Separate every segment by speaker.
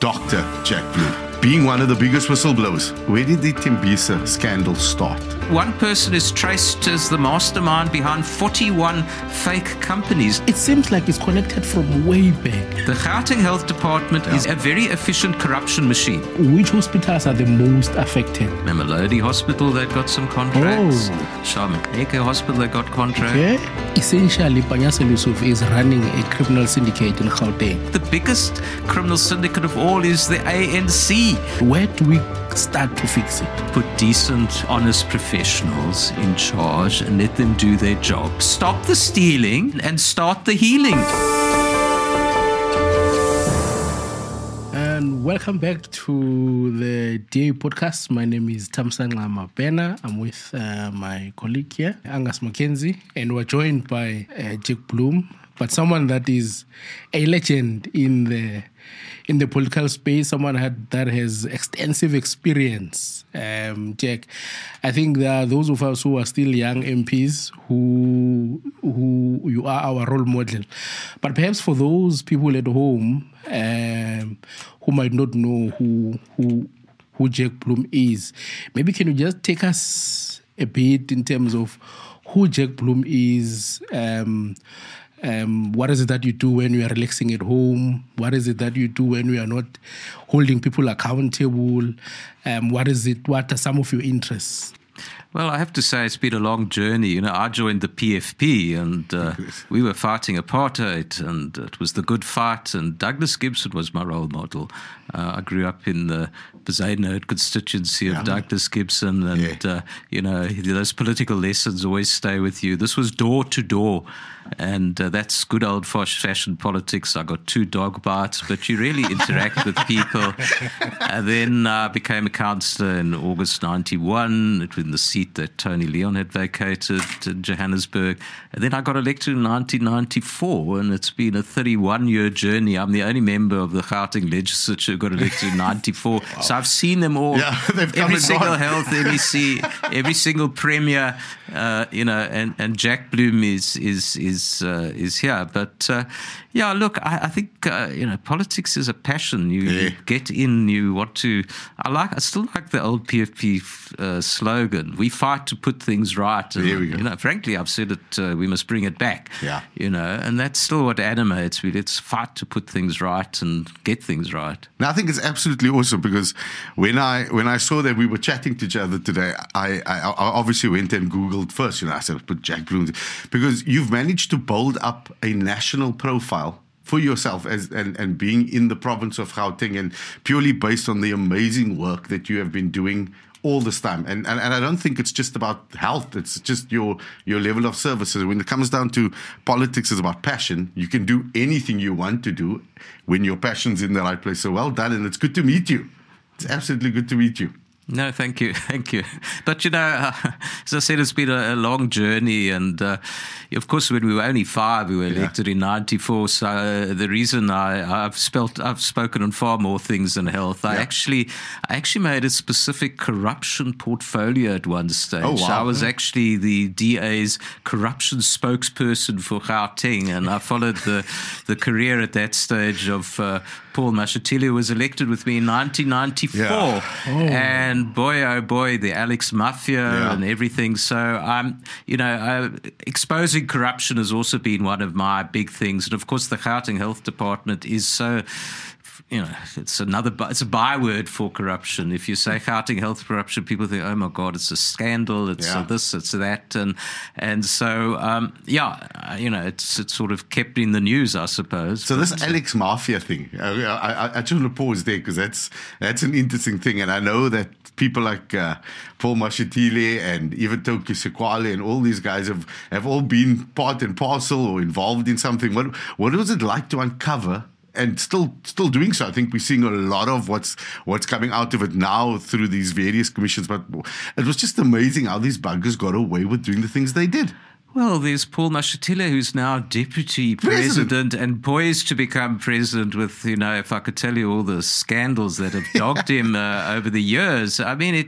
Speaker 1: Dr. Jack Bloom, being one of the biggest whistleblowers. Where did the Tembisa scandal start?
Speaker 2: One person is traced as the mastermind behind 41 fake companies.
Speaker 3: It seems like it's connected from way back.
Speaker 2: The Gauteng Health Department is a very efficient corruption machine.
Speaker 3: Which hospitals are the most affected?
Speaker 2: Mamelodi Hospital, they got some contracts.
Speaker 3: Oh.
Speaker 2: Shamaneke Hospital, they got contracts.
Speaker 3: Okay. Essentially, Panyaza Lesufi is running a criminal syndicate in Gauteng.
Speaker 2: The biggest criminal syndicate of all is the ANC.
Speaker 3: Where do we start to fix it?
Speaker 2: Put decent, honest professionals in charge and let them do their job. Stop the stealing and start the healing.
Speaker 3: And welcome back to the DA podcast. My name is Tamsangla Mabena. I'm with my colleague here, Angus Mackenzie, and we're joined by Jack Bloom, but someone that is a legend in the political space, someone that has extensive experience. Jack, I think there are those of us who are still young MPs who you are our role model. But perhaps for those people at home who might not know who Jack Bloom is, maybe can you just take us a bit in terms of who Jack Bloom is? What is it that you do when you are relaxing at home? What is it that you do when you are not holding people accountable? What are some of your interests?
Speaker 2: Well, I have to say it's been a long journey. You know, I joined the PFP and we were fighting apartheid, and it was the good fight, and Douglas Gibson was my role model. I grew up in the Bezuidenhout constituency of Douglas Gibson, and, you know, those political lessons always stay with you. This was door to door, and that's good old-fashioned politics. I got 2 dog bites, but you really interact with people. And then I became a councillor in August 91, in the seat that Tony Leon had vacated in Johannesburg. And then I got elected in 1994, and it's been a 31-year journey. I'm the only member of the Gauteng legislature who got elected in 94. Wow. So I've seen them all.
Speaker 1: Yeah,
Speaker 2: every single health MEC, every single premier, you know, and Jack Bloom is here. But yeah, look, I think you know, politics is a passion. You get in, you want to. I still like the old PFP slogan: "We fight to put things right." And,
Speaker 1: there we go.
Speaker 2: You know, frankly, I've said it. We must bring it back.
Speaker 1: Yeah.
Speaker 2: You know, and that's still what animates me. Let's fight to put things right and get things right.
Speaker 1: Now, I think it's absolutely awesome because when I saw that we were chatting to each other today, I obviously went and Googled first. You know, I said, put Jack Bloom, because you've managed to build up a national profile for yourself and being in the province of Gauteng, and purely based on the amazing work that you have been doing all this time. And I don't think it's just about health. It's just your level of services. When it comes down to politics, it's about passion. You can do anything you want to do when your passion's in the right place. So well done, and it's good to meet you. It's absolutely good to meet you.
Speaker 2: No, thank you. But, you know, as I said, it's been a long journey. And, of course, when we were only 5, we were elected in 94. So the reason I've spoken on far more things than health. I actually made a specific corruption portfolio at one stage.
Speaker 1: Oh, wow.
Speaker 2: I was actually the DA's corruption spokesperson for Gauteng. And I followed the career at that stage of Paul Mashatile, who was elected with me in 1994.
Speaker 1: Yeah.
Speaker 2: And boy, oh boy, the Alex Mafia and everything. So, you know, exposing corruption has also been one of my big things. And of course, the Gauteng Health Department is so, you know, it's a byword for corruption. If you say Gauteng Health corruption, people think, oh my God, it's a scandal, it's this, it's that. And so, you know, it's sort of kept in the news, I suppose.
Speaker 1: So this Alex Mafia thing, I just want to pause there because that's an interesting thing. And I know that people like Paul Mashatile and even Toki Sekwale and all these guys have all been part and parcel or involved in something. What was it like to uncover? And still doing so. I think we're seeing a lot of what's coming out of it now through these various commissions. But it was just amazing how these buggers got away with doing the things they did.
Speaker 2: Well, there's Paul Mashatile, who's now deputy president and poised to become president with, if I could tell you all the scandals that have dogged him over the years. I mean,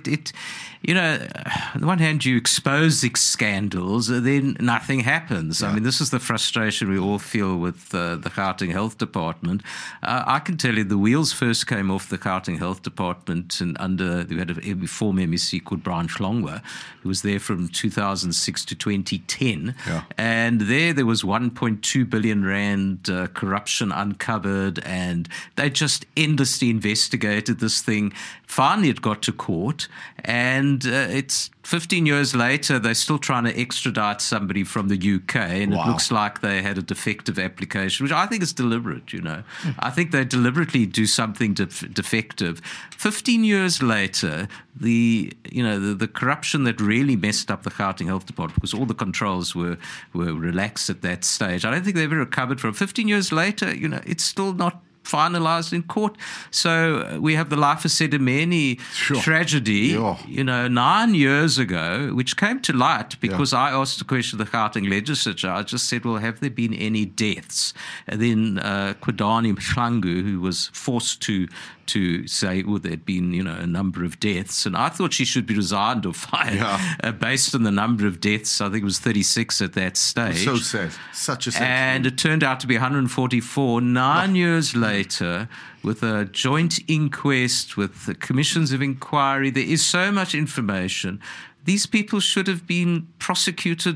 Speaker 2: on the one hand, you expose the scandals, then nothing happens. Yeah. I mean, this is the frustration we all feel with the Gauteng Health Department. I can tell you the wheels first came off the Gauteng Health Department we had a former MEC called Brian Schlongwa, who was there from 2006 to 2010. Yeah. And there was 1.2 billion rand corruption uncovered, and they just endlessly investigated this thing. Finally, it got to court, and it's 15 years later, they're still trying to extradite somebody from the UK, and It looks like they had a defective application, which I think is deliberate, I think they deliberately do something defective. 15 years later, the corruption that really messed up the Gauteng Health Department, because all the controls were relaxed at that stage, I don't think they've ever recovered from. 15 years later, it's still not finalized in court. So we have the Life of Sedimeni tragedy, 9 years ago, which came to light because I asked the question of the Gauteng legislature. I just said, well, have there been any deaths? And then Kwidani Mhlangu, who was forced to say, well, there'd been, a number of deaths. And I thought she should be resigned or fired based on the number of deaths. I think it was 36 at that stage.
Speaker 1: So sad. Such a sad
Speaker 2: And it turned out to be 144. 9 years later, with a joint inquest, with the commissions of inquiry, there is so much information. These people should have been prosecuted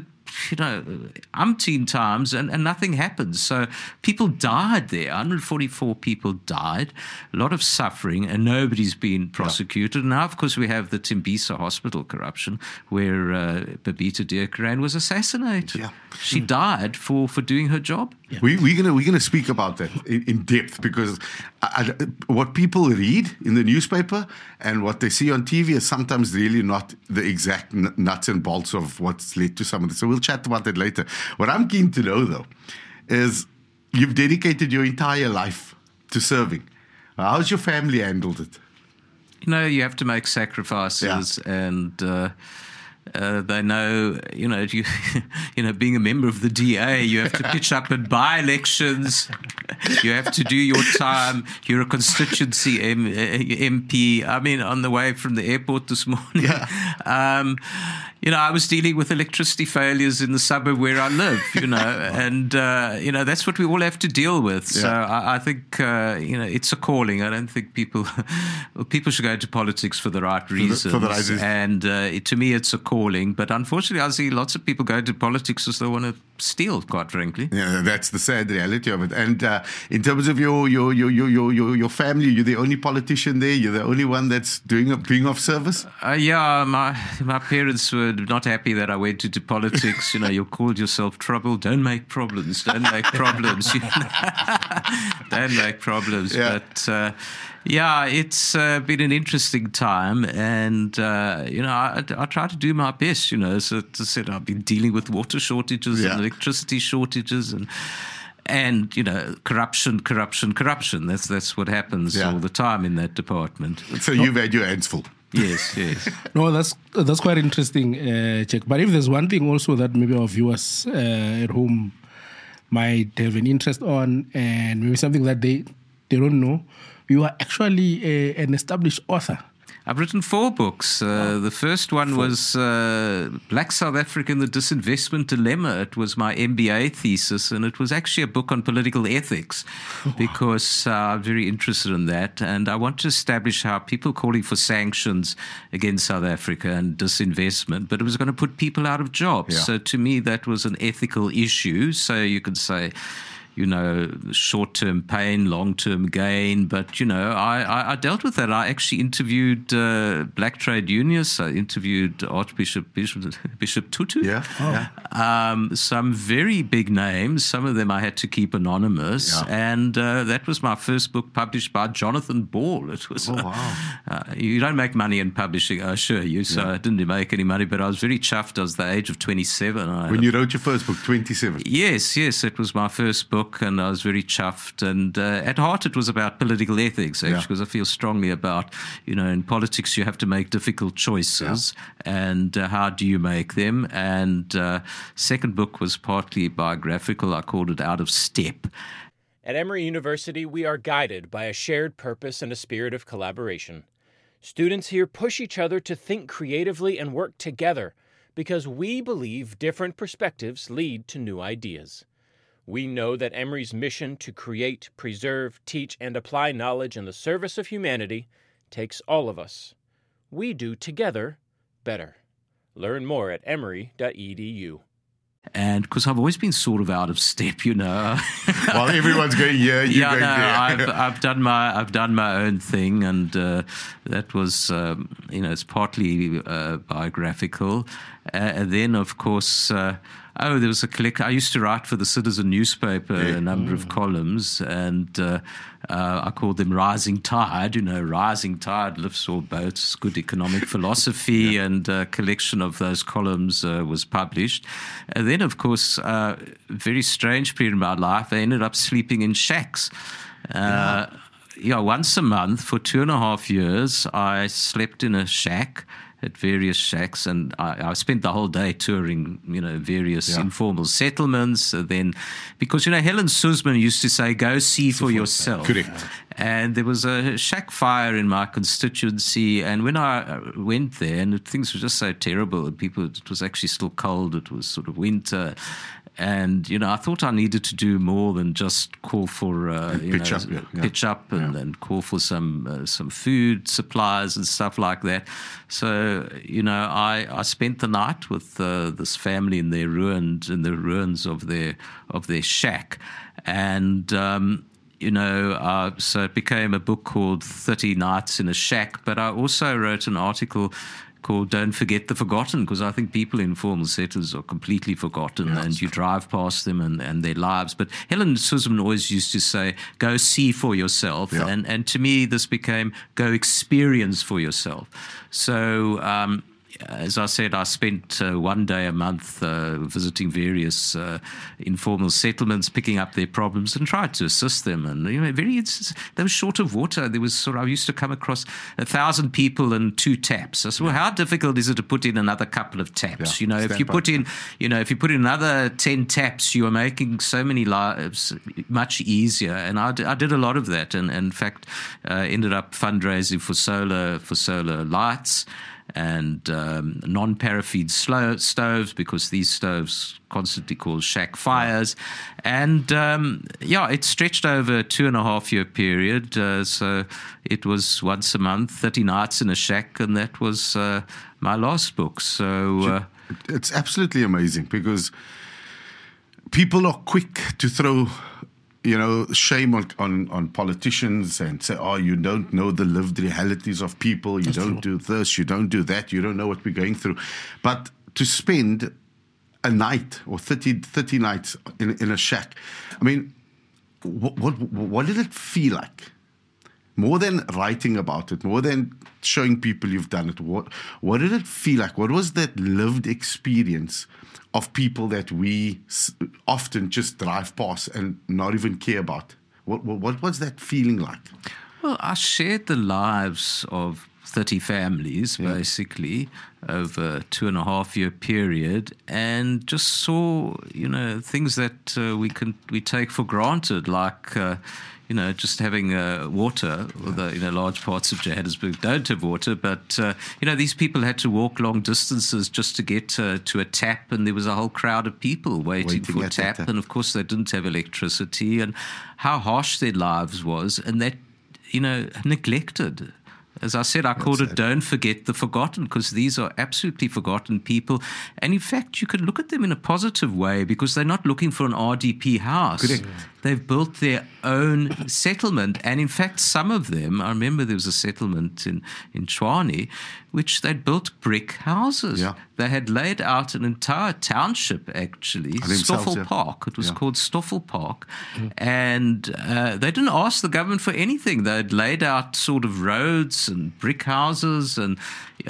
Speaker 2: umpteen times, and nothing happened. So people died there. 144 people died, a lot of suffering, and nobody's been prosecuted. Now, of course, we have the Tembisa hospital corruption, where Babita Deokaran was assassinated. Yeah. She died for doing her job.
Speaker 1: Yeah. We're gonna speak about that in depth, because what people read in the newspaper and what they see on TV is sometimes really not the exact nuts and bolts of what's led to some of this. So we'll chat about that later. What I'm keen to know, though, is you've dedicated your entire life to serving. How's your family handled it?
Speaker 2: You have to make sacrifices, and they know, being a member of the DA, you have to pitch up at by-elections. You have to do your time. You're a constituency MP. I mean, on the way from the airport this morning, I was dealing with electricity failures in the suburb where I live, and, that's what we all have to deal with. So I think, it's a calling. I don't think people should go into politics for the right reasons. For the right reasons. And to me, it's a calling. But unfortunately, I see lots of people go into politics because they want to steal, quite frankly.
Speaker 1: Yeah, that's the sad reality of it. And in terms of your family, you're the only politician there? You're the only one that's being of service?
Speaker 2: My parents were not happy that I went into politics. You called yourself trouble. Don't make problems. Don't make problems. Don't make problems. Yeah. But it's been an interesting time, and I try to do my best. So as I said, I've been dealing with water shortages and electricity shortages, and corruption. That's what happens all the time in that department.
Speaker 1: So you've had your hands full.
Speaker 2: Yes.
Speaker 3: No, that's quite interesting, Jack. But if there's one thing also that maybe our viewers at home might have an interest on, and maybe something that they don't know, you are actually an established author.
Speaker 2: I've written 4 books. The first one was Black South Africa and the Disinvestment Dilemma. It was my MBA thesis, and it was actually a book on political ethics because I'm very interested in that. And I want to establish how people calling for sanctions against South Africa and disinvestment, but it was going to put people out of jobs. Yeah. So to me, that was an ethical issue. So you could say, short-term pain, long-term gain. But, I dealt with that. I actually interviewed black trade unionists. I interviewed Bishop Tutu. Some very big names. Some of them I had to keep anonymous. Yeah. And that was my first book published by Jonathan Ball. It was, you don't make money in publishing, I assure you. So I didn't make any money, but I was very chuffed. I was the age of 27.
Speaker 1: When you wrote your first book, 27?
Speaker 2: Yes. It was my first book. book, and I was very chuffed. And at heart, it was about political ethics, actually, because I feel strongly about, in politics, you have to make difficult choices, and how do you make them? And second book was partly biographical. I called it Out of Step.
Speaker 4: At Emory University, we are guided by a shared purpose and a spirit of collaboration. Students here push each other to think creatively and work together because we believe different perspectives lead to new ideas. We know that Emory's mission to create, preserve, teach, and apply knowledge in the service of humanity takes all of us. We do together better. Learn more at emory.edu.
Speaker 2: And because I've always been sort of out of step,
Speaker 1: While everyone's going, you're going there.
Speaker 2: I've done my own thing, and that was, it's partly biographical. And then, of course, there was a collection. I used to write for the Citizen newspaper a number of columns, and I called them Rising Tide. Rising Tide lifts all boats, good economic philosophy, and a collection of those columns was published. And then, of course, very strange period in my life, I ended up sleeping in shacks. Once a month for 2.5 years, I slept in a shack, at various shacks, and I spent the whole day touring, various informal settlements. Then, because, Helen Suzman used to say, go see for yourself.
Speaker 1: Correct.
Speaker 2: And there was a shack fire in my constituency, and when I went there, and things were just so terrible, and it was actually still cold, it was sort of winter. And, I thought I needed to do more than just call for, pitch up and call for some food supplies and stuff like that. So, I spent the night with this family in the ruins of their shack. And, so it became a book called 30 Nights in a Shack. But I also wrote an article called Don't Forget the Forgotten, because I think people in informal settles are completely forgotten, and you drive past them and their lives. But Helen Suzman always used to say, go see for yourself. Yeah. And to me, this became go experience for yourself. So, as I said, I spent 1 day a month visiting various informal settlements, picking up their problems and tried to assist them. And they were short of water. There was I used to come across 1,000 people and 2 taps. I said, well, how difficult is it to put in another couple of taps? If you put in another 10 taps, you are making so many lives much easier. And I did a lot of that, and in fact, ended up fundraising for solar lights and non-paraffin stoves, because these stoves constantly cause shack fires. And it stretched over a 2.5-year period. So it was once a month, 30 nights in a shack, and that was my last book. So
Speaker 1: it's absolutely amazing, because people are quick to throw shame on politicians and say, you don't know the lived realities of people. You don't do this, you don't do that. You don't know what we're going through. But to spend a night or 30 nights in a shack, I mean, what did it feel like? More than writing about it, more than showing people you've done it, what did it feel like? What was that lived experience of people that we often just drive past and not even care about? What was that feeling like?
Speaker 2: Well, I shared the lives of 30 families, basically, over a 2.5-year period, and just saw, things that we take for granted, like just having water. Although large parts of Johannesburg don't have water, but these people had to walk long distances just to get to a tap, and there was a whole crowd of people waiting for a tap, and of course they didn't have electricity, and how harsh their lives was, and that neglected. As I said, I called it Don't Forget the Forgotten, because these are absolutely forgotten people. And in fact, you could look at them in a positive way, because they're not looking for an RDP house.
Speaker 1: Correct.
Speaker 2: They've built their own settlement. And in fact, some of them, I remember there was a settlement in Tshwane, which they'd built brick houses.
Speaker 1: Yeah.
Speaker 2: They had laid out an entire township, actually, Stoffel Park. It was called Stoffel Park. Mm. And they didn't ask the government for anything. They'd laid out sort of roads and brick houses. And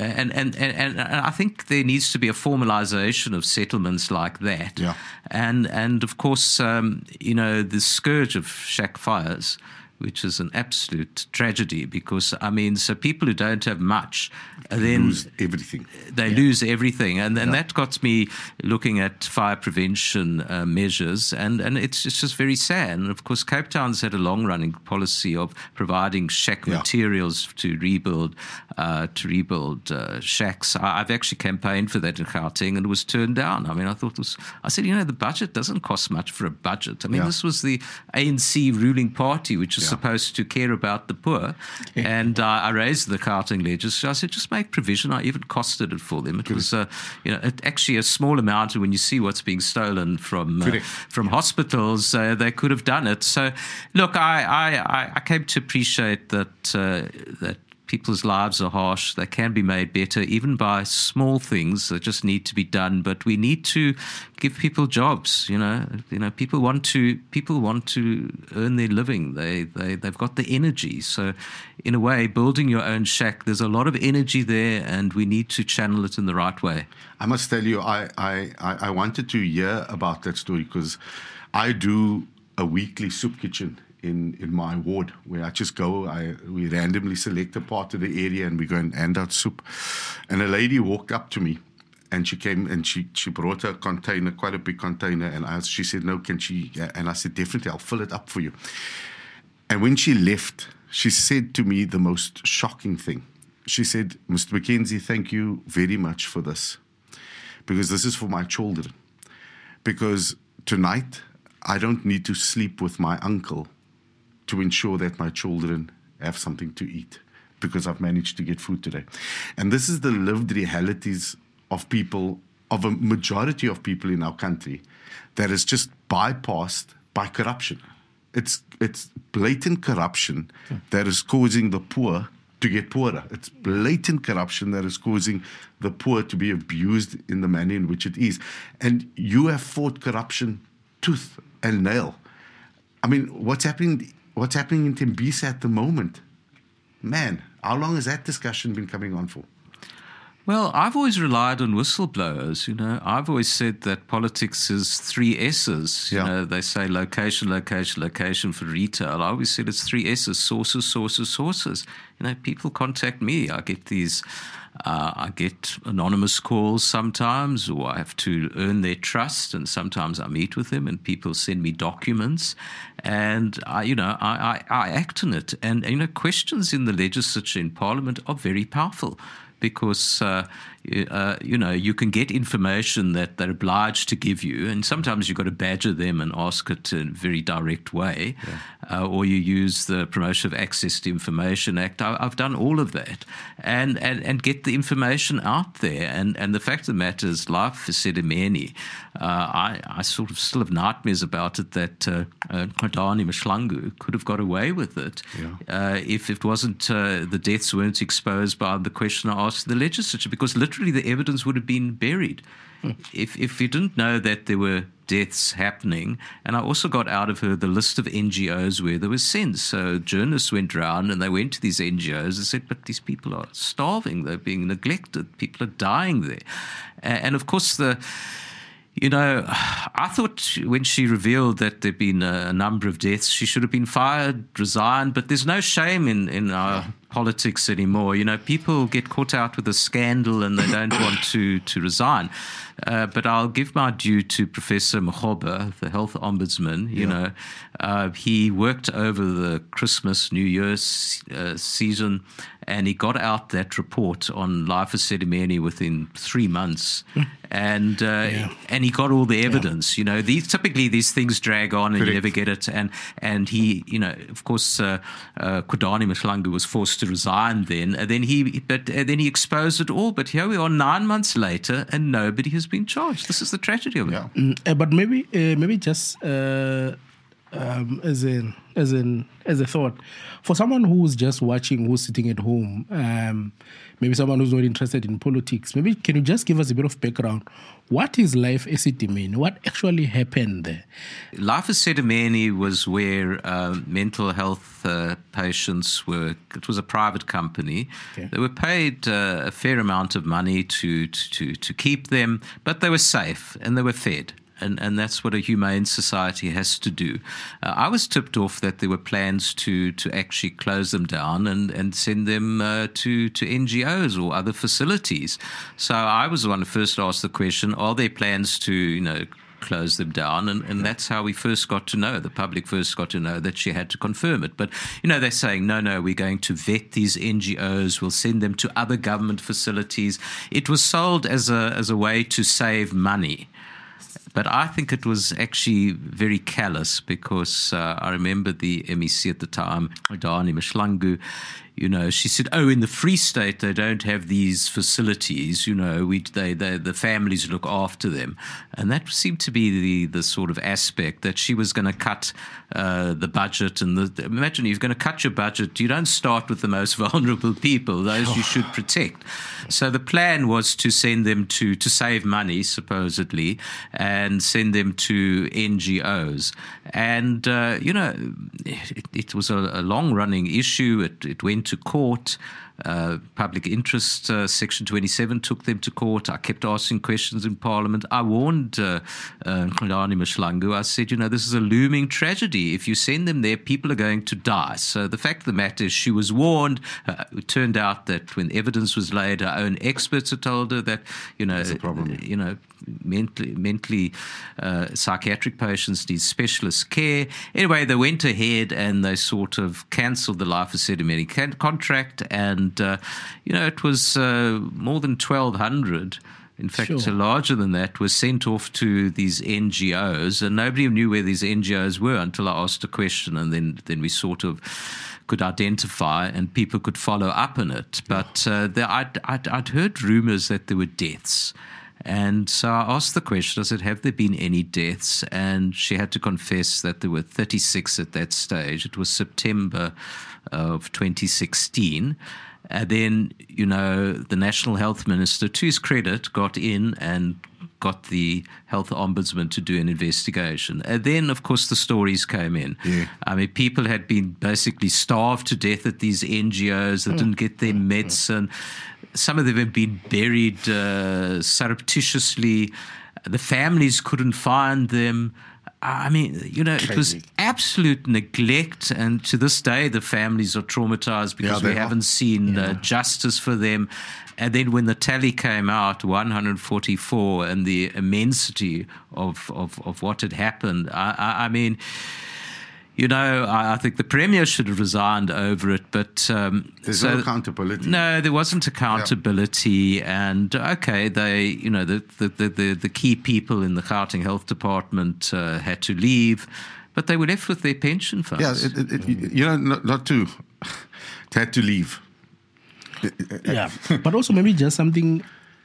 Speaker 2: I think there needs to be a formalization of settlements like that.
Speaker 1: Yeah.
Speaker 2: And of course, the scourge of shack fires, which is an absolute tragedy because, I mean, so people who don't have much then
Speaker 1: lose everything.
Speaker 2: They lose everything. And that got me looking at fire prevention measures. And it's just very sad. And, of course, Cape Town's had a long-running policy of providing shack materials to rebuild shacks. I've actually campaigned for that in Gauteng and it was turned down. I mean, I said, the budget doesn't cost much for a budget. I mean, this was the ANC ruling party, which is supposed to care about the poor. And I raised the Gauteng legislature. I said, just make provision. I even costed it for them. It was, actually a small amount. And when you see what's being stolen from hospitals, they could have done it. So, look, I came to appreciate that people's lives are harsh. They can be made better, even by small things that just need to be done. But we need to give people jobs. People want to earn their living. They've got the energy. So, in a way, building your own shack, there's a lot of energy there, and we need to channel it in the right way.
Speaker 1: I must tell you, I wanted to hear about that story because I do a weekly soup kitchen in my ward where I just go, we randomly select a part of the area and we go and hand out soup. And a lady walked up to me and she came and she brought a container, quite a big container, and she said, no, can she? And I said, definitely, I'll fill it up for you. And when she left, she said to me the most shocking thing. She said, Mr. Mackenzie, thank you very much for this, because this is for my children. Because tonight, I don't need to sleep with my uncle to ensure that my children have something to eat, because I've managed to get food today. And this is the lived realities of people, of a majority of people in our country, that is just bypassed by corruption. It's blatant corruption that is causing the poor to get poorer. It's blatant corruption that is causing the poor to be abused in the manner in which it is. And you have fought corruption tooth and nail. I mean, what's happening in Tembisa at the moment? Man, how long has that discussion been coming on for?
Speaker 2: Well, I've always relied on whistleblowers. I've always said that politics is 3 S's. They say location, location, location for retail. I always said it's 3 S's: sources, sources, sources. People contact me. I get anonymous calls sometimes, or I have to earn their trust, and sometimes I meet with them and people send me documents, and I act on it. And questions in the legislature, in Parliament, are very powerful, because you can get information that they're obliged to give you, and sometimes you've got to badger them and ask it in a very direct way, or you use the Promotion of Access to Information Act. I've done all of that, and get the information out there. And the fact of the matter is, Life for Sedimeni, I sort of still have nightmares about it, that Kwadani Mshlangu could have got away with it if it wasn't, the deaths weren't exposed by the question I asked the legislature, because literally the evidence would have been buried. If you didn't know that there were deaths happening. And I also got out of her the list of NGOs where there was sense. So journalists went around and they went to these NGOs and said, but these people are starving, they're being neglected, people are dying there. And of course I thought when she revealed that there'd been a number of deaths, she should have been fired, resigned, but there's no shame in our politics anymore. People get caught out with a scandal and they don't want to resign. But I'll give my due to Professor Makgoba, the health ombudsman. He worked over the Christmas, New Year's season, and he got out that report on Life for Sedimeni within 3 months. And he got all the evidence. Typically these things drag on and you never get it. And he, of course, Kwadani Mshlangu was forced to resign then. And then he exposed it all. But here we are 9 months later, and nobody has been charged. This is the tragedy of it.
Speaker 3: But maybe just as a thought, for someone who's just watching, who's sitting at home, maybe someone who's not interested in politics, maybe can you just give us a bit of background? What is Life for Sedimeni? What actually happened there?
Speaker 2: Life for Sedimeni was where mental health patients were. It was a private company. Okay. They were paid a fair amount of money to keep them, but they were safe and they were fed. and that's what a humane society has to do. I was tipped off that there were plans to actually close them down and send them to NGOs or other facilities. So I was the one who first asked the question, are there plans to, close them down? And that's how we first got to know, the public first got to know that she had to confirm it. But, they're saying, no, we're going to vet these NGOs, we'll send them to other government facilities. It was sold as a way to save money. But I think it was actually very callous, because I remember the MEC at the time, Dani Mashlangu, she said, in the Free State, they don't have these facilities, the families look after them. And that seemed to be the sort of aspect that she was going to cut the budget. And imagine you're going to cut your budget. You don't start with the most vulnerable people, those you should protect. So the plan was to send them to save money, supposedly, and send them to NGOs. And, it was a long-running issue. It went to court. Public interest, Section 27 took them to court. I kept asking questions in Parliament. I warned Dani Mashlangu. I said, this is a looming tragedy. If you send them there, people are going to die. So the fact of the matter is she was warned. It turned out that when evidence was laid, her own experts had told her that,
Speaker 1: That's a problem.
Speaker 2: mentally psychiatric patients need specialist care. Anyway, they went ahead and they sort of cancelled the Life Asset contract, and it was more than 1,200. In fact, larger than that was sent off to these NGOs, and nobody knew where these NGOs were until I asked a question, and then we sort of could identify and people could follow up on it. But I'd heard rumours that there were deaths. And so I asked the question, I said, have there been any deaths? And she had to confess that there were 36 at that stage. It was September of 2016. And then, the National Health Minister, to his credit, got in and got the Health Ombudsman to do an investigation. And then, of course, the stories came in.
Speaker 1: Yeah.
Speaker 2: I mean, people had been basically starved to death at these NGOs that didn't get their medicine. Some of them had been buried surreptitiously. The families couldn't find them. I mean, it was absolute neglect, and to this day the families are traumatized because we haven't seen justice for them. And then when the tally came out, 144, and the immensity of what had happened, I mean, I think the Premier should have resigned over it, but
Speaker 1: there's no accountability.
Speaker 2: No, there wasn't accountability, and okay, they, the key people in the Gauteng Health Department had to leave, but they were left with their pension funds.
Speaker 1: Yeah, not to had to leave.
Speaker 3: Yeah, but also maybe just something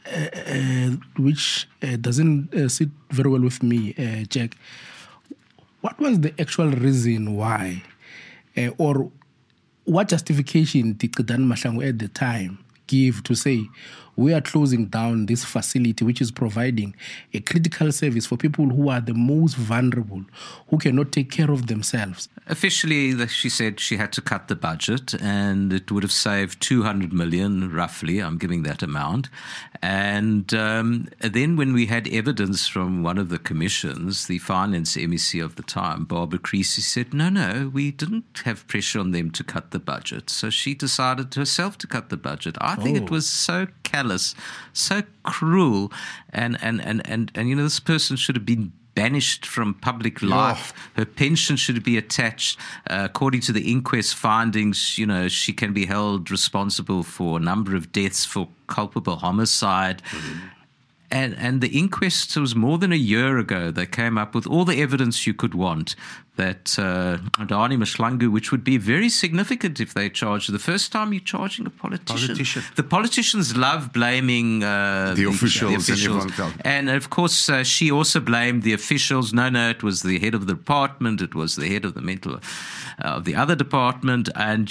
Speaker 3: which doesn't sit very well with me, Jack. What was the actual reason why, or what justification did Dani Mashlangu at the time give to say, we are closing down this facility which is providing a critical service for people who are the most vulnerable, who cannot take care of themselves?
Speaker 2: Officially, she said she had to cut the budget, and it would have saved 200 million, roughly. I'm giving that amount. And then when we had evidence from one of the commissions, the finance MEC of the time, Barbara Creasy, said, no, we didn't have pressure on them to cut the budget. So she decided herself to cut the budget. I think it was so callous, so cruel, and this person should have been banished from public life. Her pension should be attached. According to the inquest findings, she can be held responsible for a number of deaths for culpable homicide. Mm-hmm. And the inquest was more than a year ago. They came up with all the evidence you could want that Dani Mashlangu, which would be very significant if they charged her. The first time you're charging a politician. The politicians love blaming
Speaker 1: the officials.
Speaker 2: And of course, she also blamed the officials. No, it was the head of the department. It was the head of the mental of the other department. And,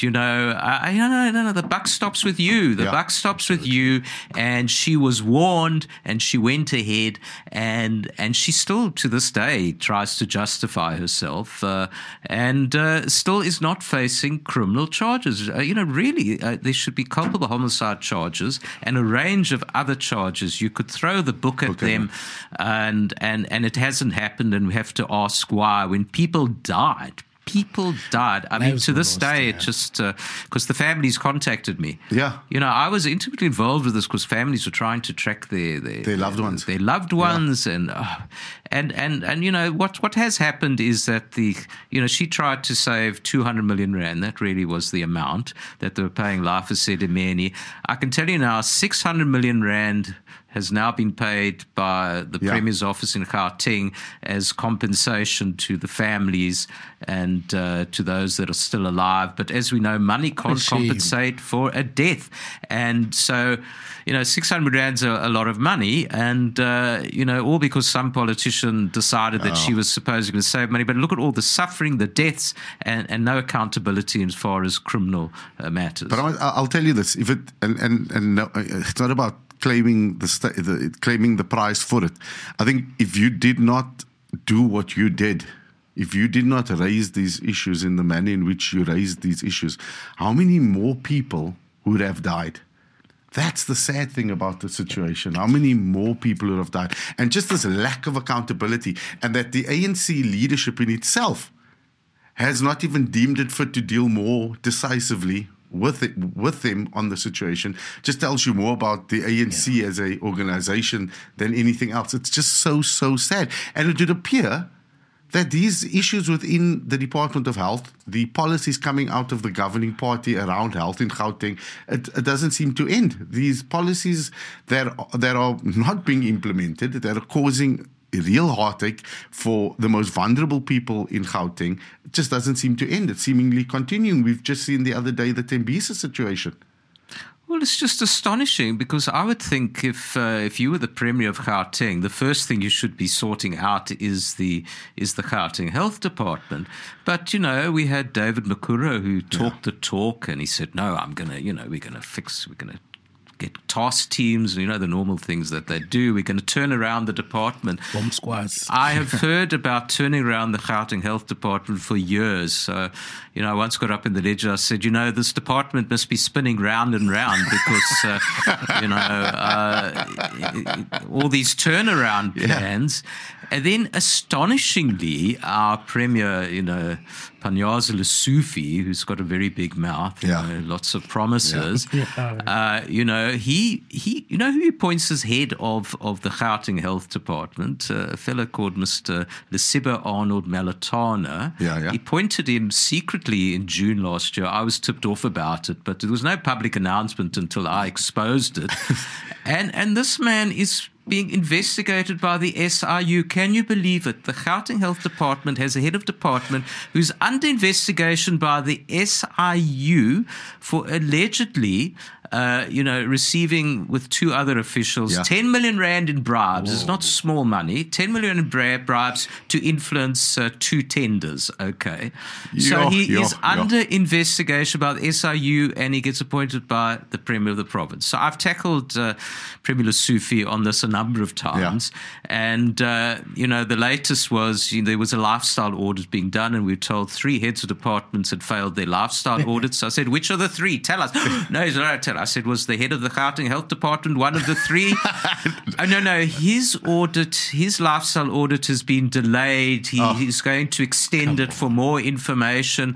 Speaker 2: the buck stops with you. The buck stops with you. And she was warned, and she went ahead, and she still, to this day, tries to justify herself. and still is not facing criminal charges. Really, there should be culpable homicide charges and a range of other charges. You could throw the book at them, and it hasn't happened, and we have to ask why. When people died. I mean, to this day, it just because the families contacted me.
Speaker 1: Yeah,
Speaker 2: I was intimately involved with this because families were trying to track their
Speaker 1: loved ones,
Speaker 2: and what has happened is that she tried to save 200 million rand. That really was the amount that they were paying Life Esidimeni. I can tell you now, 600 million rand has now been paid by the Premier's office in Gauteng as compensation to the families and to those that are still alive. But as we know, money can't compensate for a death. And so, 600 rand's a lot of money, and, all because some politician decided that she was supposedly going to save money. But look at all the suffering, the deaths, and no accountability as far as criminal matters.
Speaker 1: But I'll tell you this, no, it's not about claiming the price for it. I think if you did not do what you did, if you did not raise these issues in the manner in which you raised these issues, how many more people would have died? That's the sad thing about the situation. How many more people would have died? And just this lack of accountability, and that the ANC leadership in itself has not even deemed it fit to deal more decisively with them on the situation, just tells you more about the ANC as a organization than anything else. It's just so sad. And it would appear that these issues within the Department of Health, the policies coming out of the governing party around health in Gauteng, it doesn't seem to end. These policies that are not being implemented, that are causing real heartache for the most vulnerable people in Gauteng, it just doesn't seem to end. It's seemingly continuing. We've just seen the other day the Tembisa situation.
Speaker 2: Well, it's just astonishing, because I would think if you were the Premier of Gauteng, the first thing you should be sorting out is the Gauteng Health Department. But, we had David Makura who talked the talk, and he said, no, we're going to get task teams, the normal things that they do. We're going to turn around the department.
Speaker 3: Bomb squads.
Speaker 2: I have heard about turning around the Gauteng Health Department for years. So, I once got up in the ledger, I said, this department must be spinning round and round because, all these turnaround plans. And then, astonishingly, our Premier, Panyaza Lesufi, who's got a very big mouth, lots of promises, he who he appoints as head of the Gauteng Health Department, a fellow called Mr. Lesiba Arnold Malatana. He appointed him secretly in June last year. I was tipped off about it, but there was no public announcement until I exposed it. and this man is being investigated by the SIU. Can you believe it? The Gauteng Health Department has a head of department who's under investigation by the SIU for allegedly receiving with two other officials 10 million rand in bribes. Whoa. It's not small money. 10 million in bribes to influence two tenders. Okay. So he is under investigation by the SIU, and he gets appointed by the Premier of the province. So I've tackled Premier Lesufi on this a number of times. And, the latest was there was a lifestyle audit being done, and we were told 3 heads of departments had failed their lifestyle audits. So I said, which are the 3? Tell us. No, he's not tell us. I said, was the head of the Gauteng Health Department one of the 3? No. His lifestyle audit has been delayed. He's going to extend it for more information.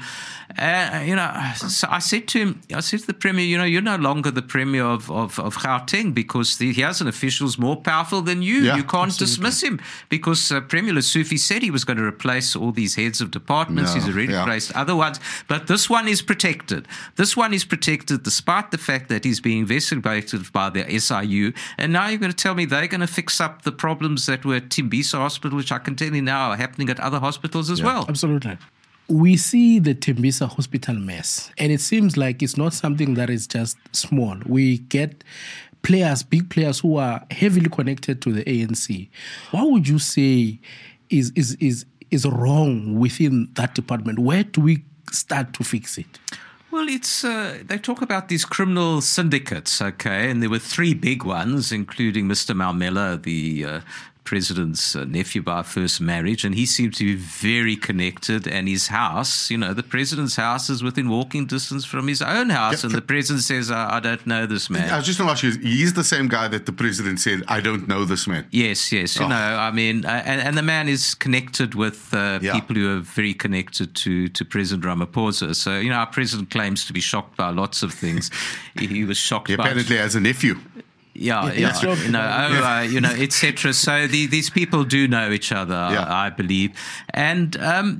Speaker 2: So I said to the Premier, you're no longer the Premier of Gauteng, because he has an official who's more powerful than you. You can't dismiss him, because Premier Lesufi said he was going to replace all these heads of departments. He's already replaced other ones. But this one is protected. This one is protected despite the fact that he's being investigated by the SIU. And now you're going to tell me they're going to fix up the problems that were at Tembisa Hospital, which I can tell you now are happening at other hospitals as well.
Speaker 3: Absolutely. We see the Tembisa hospital mess, and it seems like it's not something that is just small. We get big players who are heavily connected to the ANC. What would you say is wrong within that department? Where do we start to fix it?
Speaker 2: Well, it's they talk about these criminal syndicates, okay, and there were 3 big ones, including Mr. Maumela, the president's nephew by first marriage, and he seemed to be very connected. And his house, the president's house is within walking distance from his own house. And the president says, I don't know this man.
Speaker 1: I was just going to ask you, he's the same guy that the president said, I don't know this man.
Speaker 2: Yes. And the man is connected with people who are very connected to President Ramaphosa. So, our president claims to be shocked by lots of things. He was shocked by...
Speaker 1: Apparently as a nephew.
Speaker 2: Etc. So these people do know each other, I believe. And,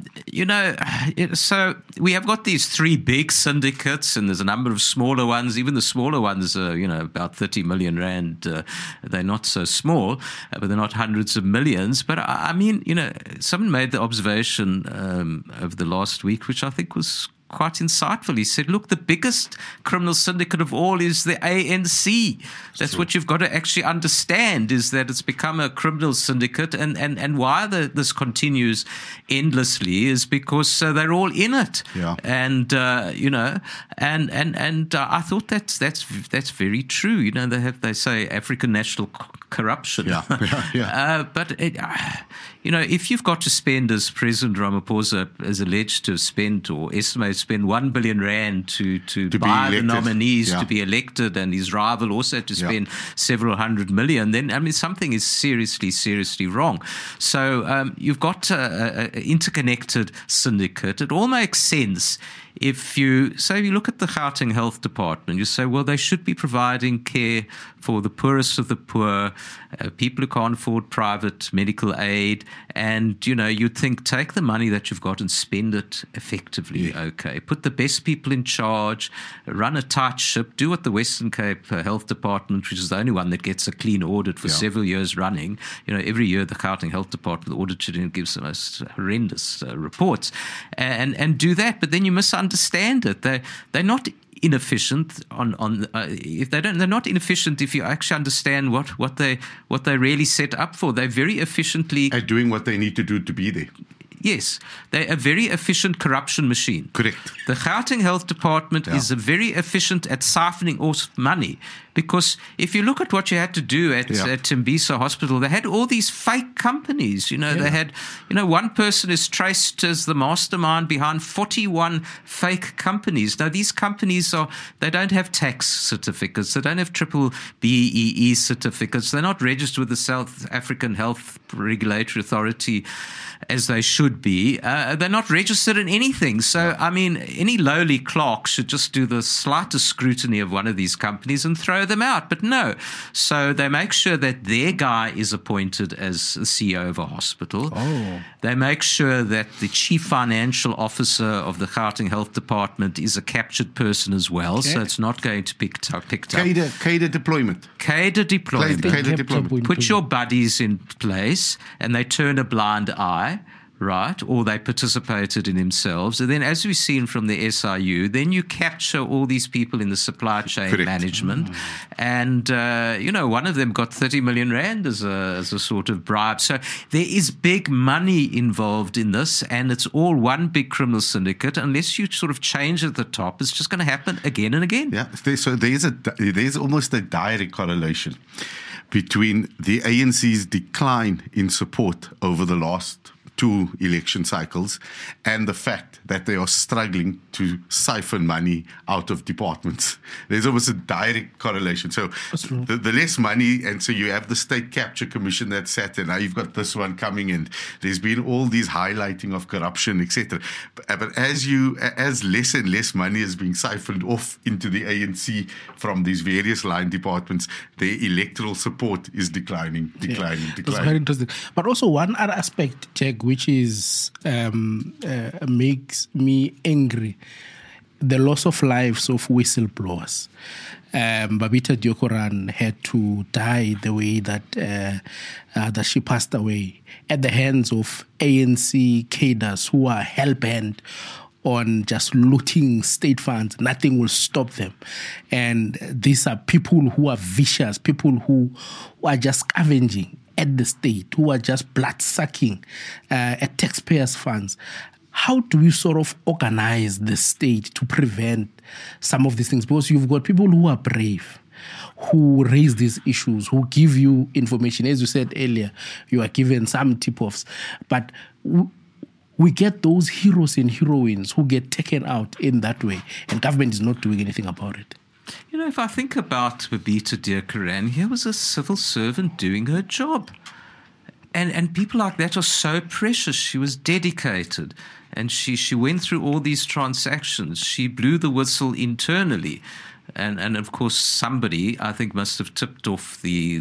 Speaker 2: so we have got these three big syndicates, and there's a number of smaller ones. Even the smaller ones are, about 30 million rand. They're not so small, but they're not hundreds of millions. But, someone made the observation over the last week, which I think was quite insightful. He said, look, the biggest criminal syndicate of all is the ANC. That's what you've got to actually understand, is that it's become a criminal syndicate, and why this continues endlessly is because they're all in it.
Speaker 1: Yeah.
Speaker 2: And I thought that's very true. They say African national corruption. But if you've got to spend, as President Ramaphosa is alleged to spend or estimated to spend 1 billion rand to buy the nominees to be elected, and his rival also to spend several hundred million, then something is seriously wrong. So you've got an interconnected syndicate. It all makes sense. If you look at the Gauteng Health Department, you say, well, they should be providing care for the poorest of the poor, people who can't afford private medical aid, and, you'd think, take the money that you've got and spend it effectively, okay. Put the best people in charge, run a tight ship, do what the Western Cape Health Department, which is the only one that gets a clean audit for several years running. Every year the Gauteng Health Department, the audit gives the most horrendous reports, and do that, but then you misunderstand it. They're not inefficient they're not inefficient if you actually understand what they really set up for. They're very efficiently
Speaker 1: at doing what they need to do to be there.
Speaker 2: Yes, they're a very efficient corruption machine.
Speaker 1: Correct.
Speaker 2: The Gauteng Health Department is very efficient at siphoning off money, because if you look at what you had to do at Tembisa Hospital, they had all these fake companies. They had, one person is traced as the mastermind behind 41 fake companies. Now, these companies they don't have tax certificates. They don't have triple BEE certificates. They're not registered with the South African Health Regulatory Authority as they should be. They're not registered in anything. So, any lowly clerk should just do the slightest scrutiny of one of these companies and throw them out. But no. So they make sure that their guy is appointed as the CEO of a hospital.
Speaker 3: Oh.
Speaker 2: They make sure that the chief financial officer of the Gauteng Health Department is a captured person as well. Okay. So it's not going to picked up.
Speaker 1: Cadre deployment.
Speaker 2: Cadre deployment. Put your buddies in place, and they turn a blind eye. Right, or they participated in themselves. And then, as we've seen from the SIU, then you capture all these people in the supply chain management. And, one of them got 30 million rand as a sort of bribe. So there is big money involved in this, and it's all one big criminal syndicate. Unless you sort of change at the top, it's just going to happen again and again.
Speaker 1: Yeah, so there's almost a direct correlation between the ANC's decline in support over the last 2 election cycles and the fact that they are struggling to siphon money out of departments. There's almost a direct correlation. So the less money, and so you have the State Capture Commission that sat there. Now you've got this one coming in. There's been all these highlighting of corruption, etc. But as less and less money is being siphoned off into the ANC from these various line departments, their electoral support is declining.
Speaker 3: That's very interesting. But also one other aspect, Jack, which is makes me angry, the loss of lives of whistleblowers. Babita Deokaran had to die the way that she passed away at the hands of ANC cadres who are hell-bent on just looting state funds. Nothing will stop them. And these are people who are vicious, people who are just scavenging at the state, who are just blood-sucking at taxpayers' funds. How do we sort of organize the state to prevent some of these things? Because you've got people who are brave. who raise these issues, who give you information. As you said earlier, you are given some tip-offs. But we get those heroes and heroines who get taken out in that way, and government is not doing anything about it.
Speaker 2: You know, if I think about Babita Deokaran, here was a civil servant doing her job. And people like that are so precious. She was dedicated, and she went through all these transactions. She blew the whistle internally. And of course, somebody, I think, must have tipped off the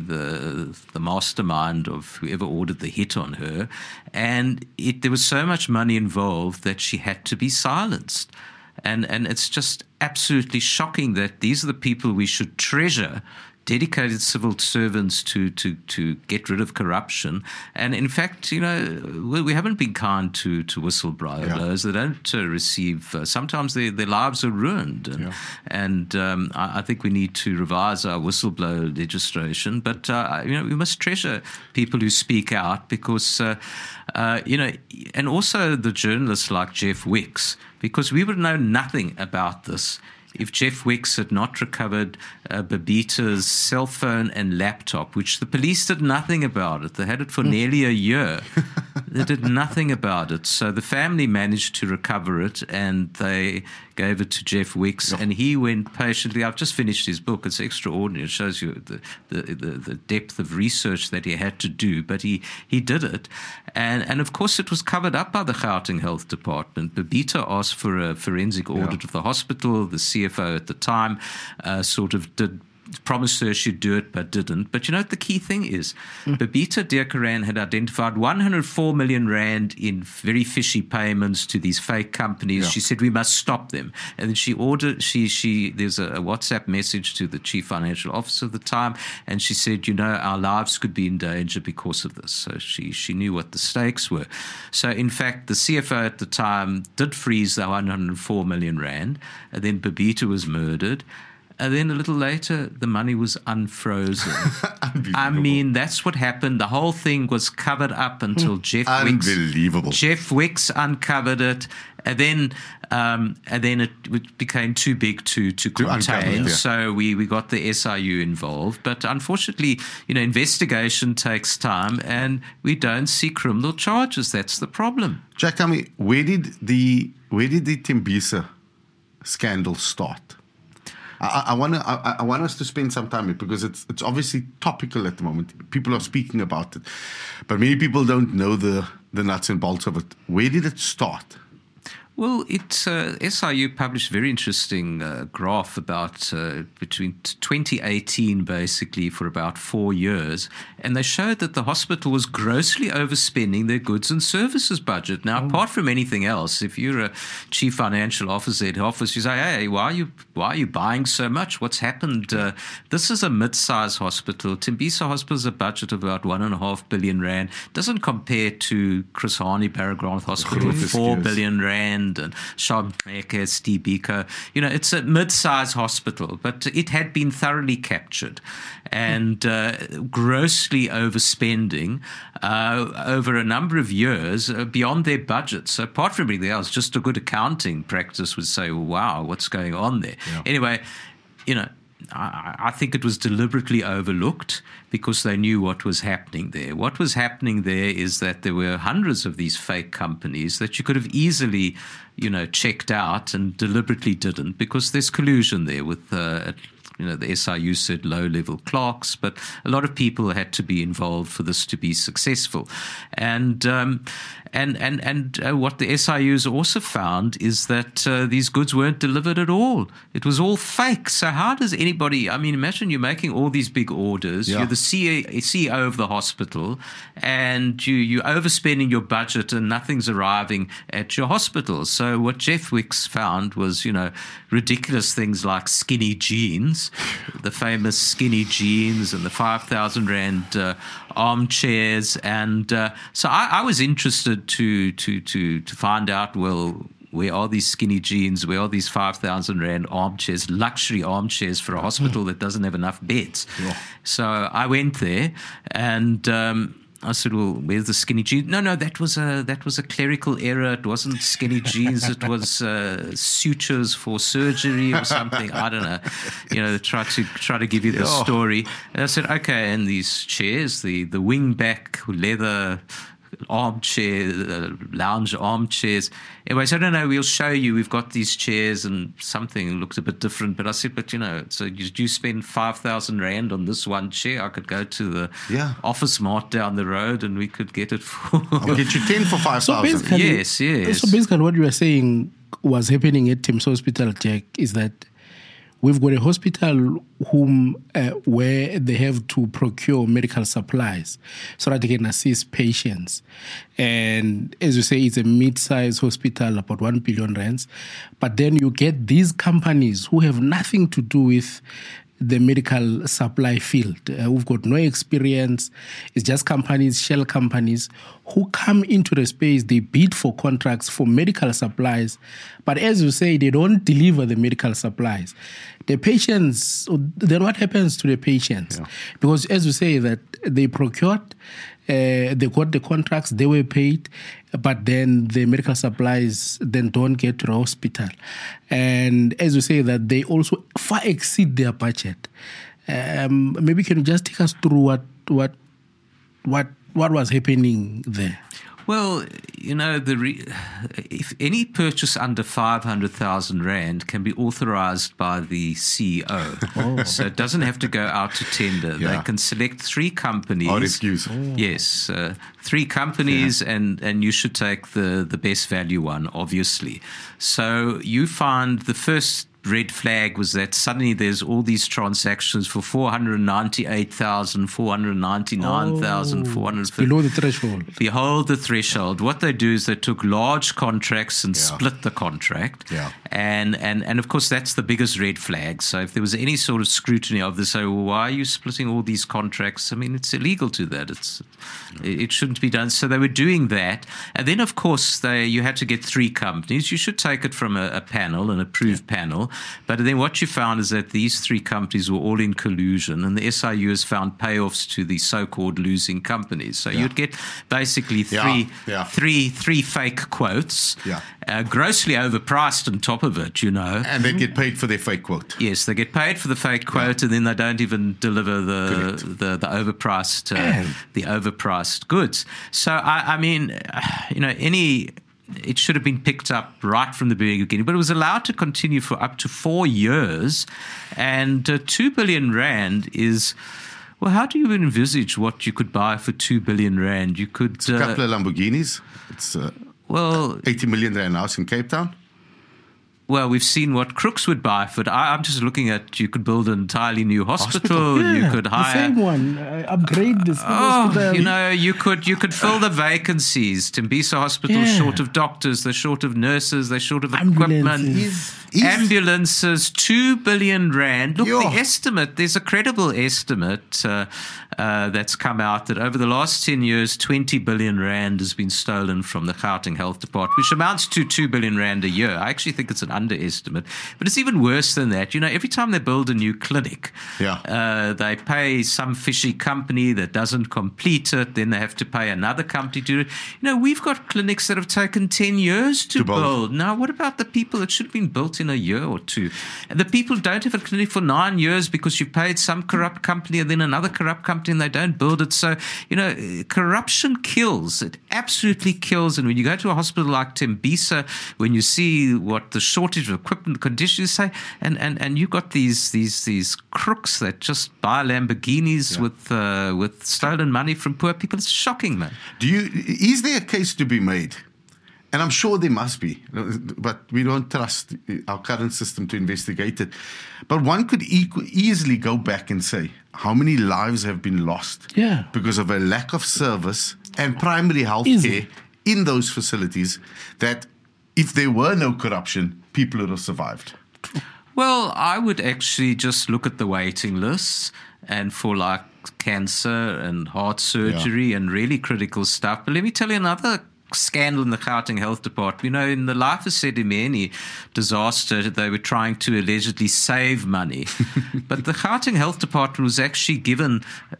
Speaker 2: mastermind of whoever ordered the hit on her. And there was so much money involved that she had to be silenced. And it's just absolutely shocking that these are the people we should treasure, dedicated civil servants to get rid of corruption. And in fact, you know, we haven't been kind to whistleblowers. They don't receive, sometimes their lives are ruined. And I think we need to revise our whistleblower legislation. But, you know, we must treasure people who speak out because, you know, and also the journalists like Jeff Wicks, because we would know nothing about this if Jeff Wicks had not recovered Babita's cell phone and laptop, which the police did nothing about it. They had it for nearly a year. They did nothing about it. So the family managed to recover it, and they gave it to Jeff Wicks, and he went patiently. I've just finished his book. It's extraordinary. It shows you the depth of research that he had to do, but he did it. And of course, it was covered up by the Gauteng Health Department. Babita asked for a forensic audit of the hospital. The CFO at the time sort of promised her she'd do it, but didn't. But you know what the key thing is? Babita Deokaran had identified 104 million rand in very fishy payments to these fake companies. She said, we must stop them. And then she ordered, there's a WhatsApp message to the chief financial officer at the time, and she said, you know, our lives could be in danger because of this. So she knew what the stakes were. So in fact, the CFO at the time did freeze the 104 million rand, and then Babita was murdered. And then a little later, the money was unfrozen. I mean, that's what happened. The whole thing was covered up until Jeff Wicks uncovered it. And then it became too big to contain. So we got the SIU involved. But unfortunately, you know, investigation takes time, and we don't see criminal charges. That's the problem.
Speaker 1: Jack, tell me, where did the Tembisa scandal start? I want us to spend some time here because it's obviously topical at the moment. People are speaking about it, but many people don't know the nuts and bolts of it. Where did it start?
Speaker 2: Well, SIU published a very interesting graph about between 2018, basically, for about 4 years. And they showed that the hospital was grossly overspending their goods and services budget. Now, apart from anything else, if you're a chief financial officer at office, you say, hey, why are you buying so much? What's happened? This is a mid-sized hospital. Tembisa Hospital has a budget of about 1.5 billion rand. Doesn't compare to Chris Hani Baragwanath Hospital with 4 billion rand. And Sharmeke, Steve Biko. You know, it's a mid-sized hospital, but it had been thoroughly captured and grossly overspending over a number of years beyond their budget. So apart from everything else, just a good accounting practice would say, wow, what's going on there? Anyway, you know, I think it was deliberately overlooked because they knew what was happening there. What was happening there is that there were hundreds of these fake companies that you could have easily, you know, checked out and deliberately didn't because there's collusion there with you know, the SIU said low-level clerks, but a lot of people had to be involved for this to be successful. And what the SIUs also found is that these goods weren't delivered at all. It was all fake. So how does anybody, I mean, imagine you're making all these big orders. You're the CEO of the hospital, and you're overspending your budget and nothing's arriving at your hospital. So what Jeff Wicks found was, you know, ridiculous things like skinny jeans, the famous skinny jeans and the 5,000 rand armchairs. And so I was interested to find out, well, where are these skinny jeans? Where are these 5,000 rand armchairs, luxury armchairs for a hospital that doesn't have enough beds? So I went there and I said, well, where's the skinny jeans? No, that was a clerical error. It wasn't skinny jeans. It was sutures for surgery or something. I don't know. Try to give you the story. And I said, okay. And these chairs, the wingback leather armchair, lounge armchairs. Anyway, I said, no, we'll show you. We've got these chairs and something looks a bit different. But I said, so you spend 5,000 Rand on this one chair? I could go to the Office Mart down the road and we could get it for...
Speaker 1: I'll get you 10 for 5,000.
Speaker 2: Yes.
Speaker 3: So basically what you were saying was happening at Tim's Hospital, Jack, is that we've got a hospital where they have to procure medical supplies so that they can assist patients. And as you say, it's a mid-sized hospital, about 1 billion rands. But then you get these companies who have nothing to do with the medical supply field, who've got no experience. It's just companies, shell companies, who come into the space, they bid for contracts for medical supplies. But as you say, they don't deliver the medical supplies. The patients, then what happens to the patients? Yeah. Because as you say, that they procured, they got the contracts, they were paid, but then the medical supplies then don't get to the hospital. And as you say, that they also far exceed their budget. Maybe can you just take us through what was happening there?
Speaker 2: Well, if any purchase under 500,000 Rand can be authorized by the CEO. So it doesn't have to go out to tender. Yeah. They can select 3 companies.
Speaker 1: RFQs.
Speaker 2: Yes, 3 companies, and you should take the best value one, obviously. So you find the first red flag was that suddenly there's all these transactions for 498,000, 499,000, 450.
Speaker 3: Below the threshold.
Speaker 2: Behold the threshold. What they do is they took large contracts and split the contract. Yeah. And of course, that's the biggest red flag. So if there was any sort of scrutiny of this, well, why are you splitting all these contracts? I mean, it's illegal to that. It shouldn't be done. So they were doing that. And then, of course, you had to get 3 companies. You should take it from a panel, an approved panel. But then what you found is that these 3 companies were all in collusion, and the SIU has found payoffs to the so-called losing companies. So you'd get basically three fake quotes, grossly overpriced on top of it,
Speaker 1: And they get paid for their fake quote.
Speaker 2: Yes, they get paid for the fake quote, and then they don't even deliver the overpriced goods. So I mean, it should have been picked up right from the beginning, but it was allowed to continue for up to 4 years. And 2 billion Rand is, well, how do you envisage what you could buy for 2 billion Rand? You could...
Speaker 1: It's a couple of Lamborghinis. It's 80 million Rand house in Cape Town.
Speaker 2: Well, we've seen what crooks would buy for it. I'm just looking at, you could build an entirely new hospital.
Speaker 3: Yeah,
Speaker 2: you could hire...
Speaker 3: the same one. Upgrade this hospital.
Speaker 2: You could fill the vacancies. Tembisa Hospital is short of doctors. They're short of nurses. They're short of equipment. Ambulances, 2 billion Rand. Look, the estimate, there's a credible estimate that's come out that over the last 10 years, 20 billion Rand has been stolen from the Gauteng Health Department, which amounts to 2 billion Rand a year. I actually think it's an underestimate. But it's even worse than that. Every time they build a new clinic, they pay some fishy company that doesn't complete it. Then they have to pay another company to do it. We've got clinics that have taken 10 years to build. Now, what about the people that should have been built in a year or 2? And the people don't have a clinic for 9 years because you paid some corrupt company and then another corrupt company and they don't build it. So, corruption kills. It absolutely kills. And when you go to a hospital like Tembisa, when you see what the shortage of equipment conditions say, and you've got these crooks that just buy Lamborghinis with stolen money from poor people, it's shocking, man.
Speaker 1: Is there a case to be made? And I'm sure there must be, but we don't trust our current system to investigate it. But one could easily go back and say, how many lives have been lost because of a lack of service and primary health care in those facilities, that if there were no corruption, people would have survived?
Speaker 2: Well, I would actually just look at the waiting lists, and for cancer and heart surgery and really critical stuff. But let me tell you another scandal in the Gauteng Health Department. You know, in the Life of Sedimeni disaster, they were trying to allegedly save money. But the Gauteng Health Department was actually given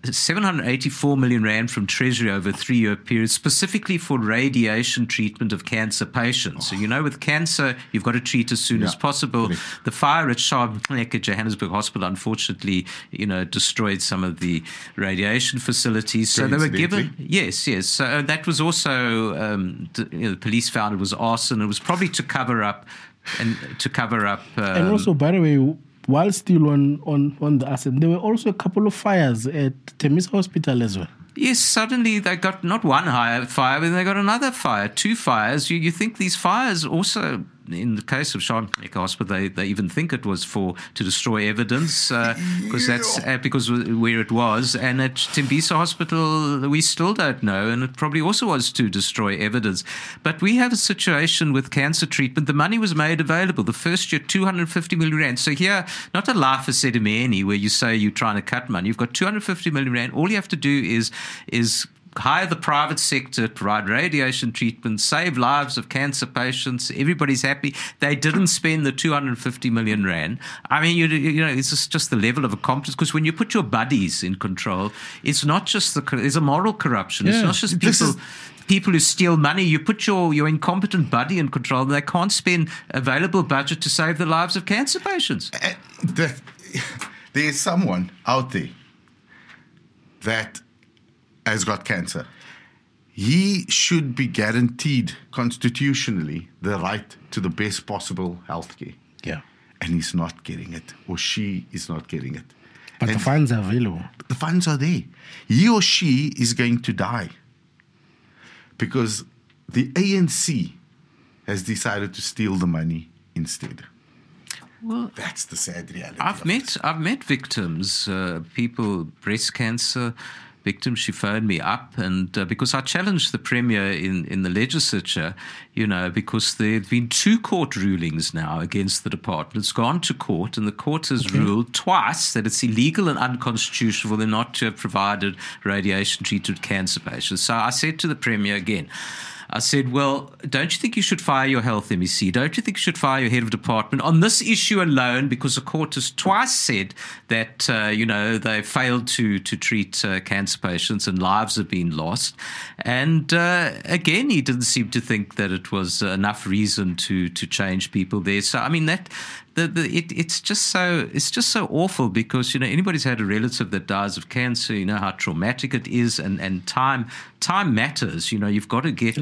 Speaker 2: 784 million rand from Treasury over a 3-year period, specifically for radiation treatment of cancer patients. So, you know, with cancer, you've got to treat as soon as possible.
Speaker 1: Correct.
Speaker 2: The fire at Sharpneck at Johannesburg Hospital, unfortunately, you know, destroyed some of the radiation facilities. So they were given, yes. So that was also, the police found it was arson. It was probably to cover up. And
Speaker 3: also, by the way, while still on the asset, there were also a couple of fires at Tembisa Hospital as well.
Speaker 2: Yes, suddenly they got not one fire, but they got another fire, 2 fires. You think these fires also, in the case of Sharpneck Hospital, they even think it was to destroy evidence because that's because where it was. And at Tembisa Hospital, we still don't know, and it probably also was to destroy evidence. But we have a situation with cancer treatment. The money was made available. The first year, 250 million rand. So here, not a Life of Sedimeni where you say you're trying to cut money. You've got 250 million rand. All you have to do is hire the private sector, provide radiation treatment, save lives of cancer patients. Everybody's happy. They didn't spend the 250 million rand. I mean, you know, it's just the level of incompetence. Because when you put your buddies in control, it's not just there's a moral corruption. It's not just people who steal money. You put your incompetent buddy in control, and they can't spend available budget to save the lives of cancer patients.
Speaker 1: There's someone out there that has got cancer. He should be guaranteed constitutionally the right to the best possible health care.
Speaker 3: Yeah.
Speaker 1: And he's not getting it, or she is not getting it.
Speaker 3: But
Speaker 1: and
Speaker 3: the funds are available.
Speaker 1: The funds are there. He or she is going to die because the ANC has decided to steal the money instead.
Speaker 2: Well,
Speaker 1: that's the sad reality.
Speaker 2: I've met victims, people, breast cancer victims. She phoned me up, and because I challenged the Premier in the legislature, you know, because there have been 2 court rulings now against the department. It's gone to court, and the court has ruled twice that it's illegal and unconstitutional for them not to have provided radiation treated cancer patients. So I said to the Premier again, I said, well, don't you think you should fire your health MEC? Don't you think you should fire your head of department on this issue alone? Because the court has twice said that, you know, they failed to treat cancer patients and lives have been lost. And again, he didn't seem to think that it was enough reason to change people there. So, I mean, it's just so awful because, you know, anybody's had a relative that dies of cancer, you know how traumatic it is, and time matters. You know, you've got to get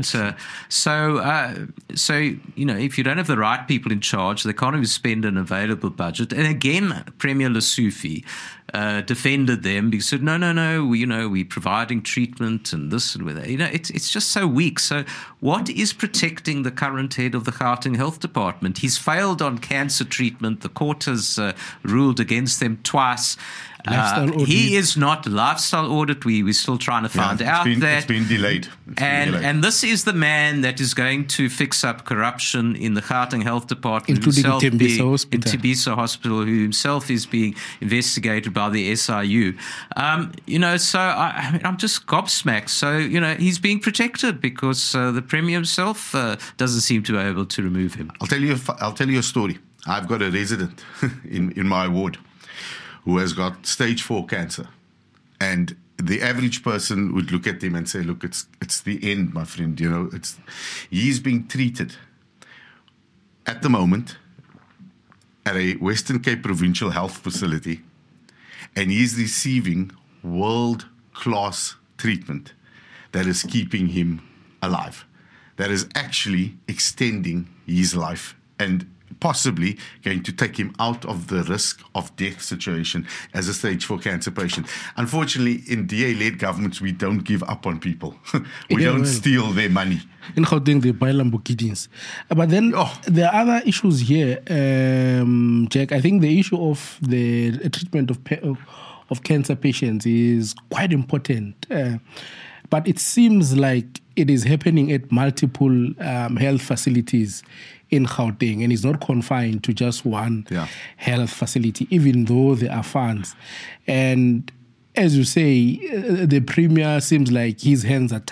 Speaker 2: so you know, if you don't have the right people in charge, they can't even spend an available budget. And again, Premier Lesufi defended them because he said, no, we're providing treatment and this and that. You know, it's just so weak. So what is protecting the current head of the Gauteng Health Department? He's failed on cancer treatment. The court has ruled against them twice. He is not lifestyle audit. We're still trying to find out that.
Speaker 1: It's been delayed.
Speaker 2: And this is the man that is going to fix up corruption in the Gauteng Health Department,
Speaker 3: including Tembisa
Speaker 2: Hospital, who himself is being investigated by the SIU. You know, so I'm just gobsmacked. So, you know, he's being protected because the Premier himself doesn't seem to be able to remove him.
Speaker 1: I'll tell you a story. I've got a resident in my ward who has got stage 4 cancer. And the average person would look at him and say, look, it's the end, my friend. You know, he's being treated at the moment at a Western Cape Provincial Health Facility, and he's receiving world-class treatment that is keeping him alive, that is actually extending his life and possibly going to take him out of the risk of death situation as a stage 4 cancer patient. Unfortunately, in DA-led governments, we don't give up on people. We don't steal their money.
Speaker 3: In Gauteng, they buy Lamborghinis. But then there are other issues here, Jack. I think the issue of the treatment of cancer patients is quite important. But it seems like it is happening at multiple health facilities in Gauteng, and it's not confined to just one health facility, even though there are funds. And as you say, the Premier seems like his hands are tied.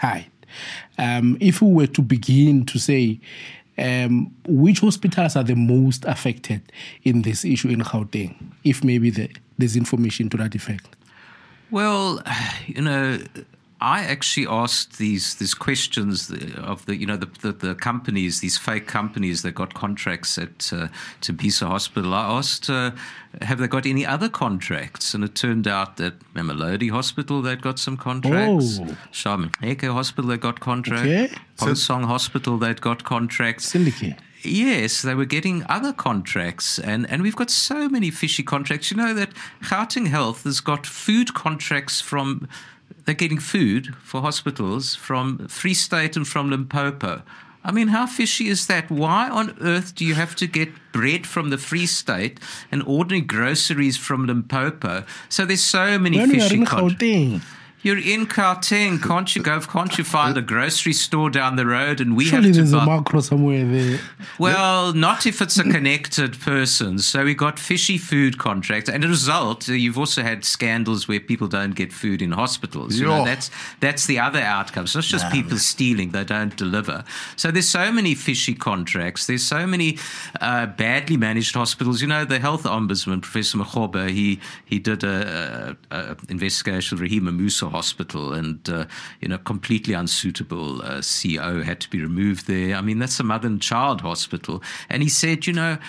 Speaker 3: If we were to begin to say, which hospitals are the most affected in this issue in Gauteng, if maybe there's information to that effect?
Speaker 2: Well, I actually asked these questions of the companies, these fake companies that got contracts at Tembisa Hospital. I asked, have they got any other contracts? And it turned out that Mamelodi Hospital, they'd got some contracts. Shamaneke Hospital, they got contracts.
Speaker 3: Okay.
Speaker 2: Pongsong Hospital, they'd got contracts.
Speaker 3: Syndicate.
Speaker 2: Yes, they were getting other contracts, and we've got so many fishy contracts. You know that Gauteng Health has got food contracts from... They're getting food for hospitals from Free State and from Limpopo. I mean, how fishy is that? Why on earth do you have to get bread from the Free State and ordinary groceries from Limpopo? So there's so many fishy contracts. You're in Gauteng. Can't you find a grocery store down the road? And
Speaker 3: Surely there's a macro somewhere there.
Speaker 2: Well, not if it's a connected person. So we got fishy food contracts. And as a result, you've also had scandals where people don't get food in hospitals. You know, that's the other outcome. So it's not just people stealing, they don't deliver. So there's so many fishy contracts. There's so many badly managed hospitals. You know, the health ombudsman, Professor Makgoba, he did a investigation of Rahima Musa Hospital, and completely unsuitable CO had to be removed there. I mean, that's a mother and child hospital, and he said,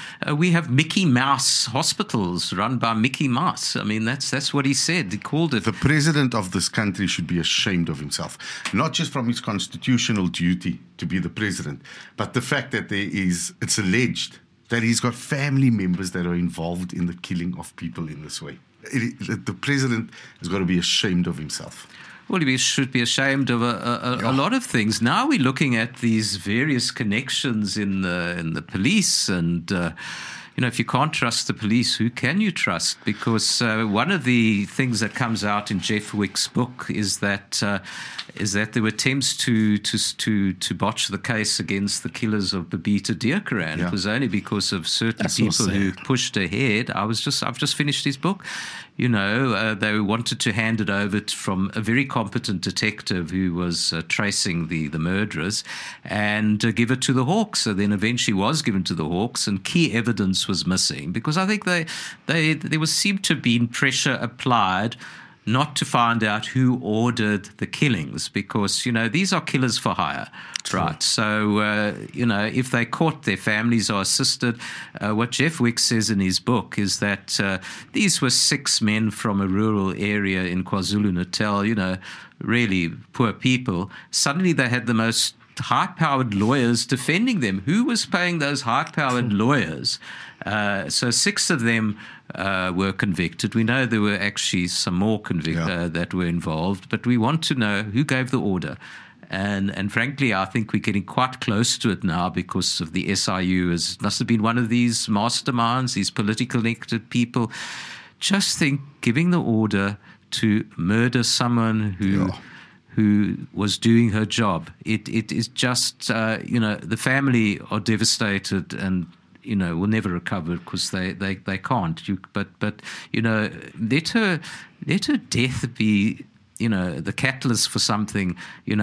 Speaker 2: we have Mickey Mouse hospitals run by Mickey Mouse. I mean, that's what he said. He called it.
Speaker 1: The president of this country should be ashamed of himself, not just from his constitutional duty to be the president, but the fact that it's alleged that he's got family members that are involved in the killing of people in this way. The president has got to be ashamed of himself.
Speaker 2: Well, he should be ashamed of a lot of things. Now we're looking at these various connections in the police, and if you can't trust the police, who can you trust? Because one of the things that comes out in Jeff Wick's book is that there were attempts to botch the case against the killers of Babita Deokaran. Yeah. It was only because of certain people who pushed ahead. I've just finished his book. They wanted to hand it over from a very competent detective who was tracing the murderers and give it to the Hawks. So then eventually was given to the Hawks, and key evidence was missing because I think there seemed to have been pressure applied not to find out who ordered the killings, because, these are killers for hire, right? So, if they're caught, their families are assisted. What Jeff Wick says in his book is that these were 6 men from a rural area in KwaZulu-Natal, really poor people. Suddenly they had the most high-powered lawyers defending them. Who was paying those high-powered lawyers? So 6 of them were convicted. We know there were actually some more that were involved, but we want to know who gave the order. And frankly, I think we're getting quite close to it now because of the SIU. Must have been one of these masterminds, these politically connected people. Just think, giving the order to murder someone who was doing her job. It is just, the family are devastated and, will never recover because they can't. But let her death be, the catalyst for something,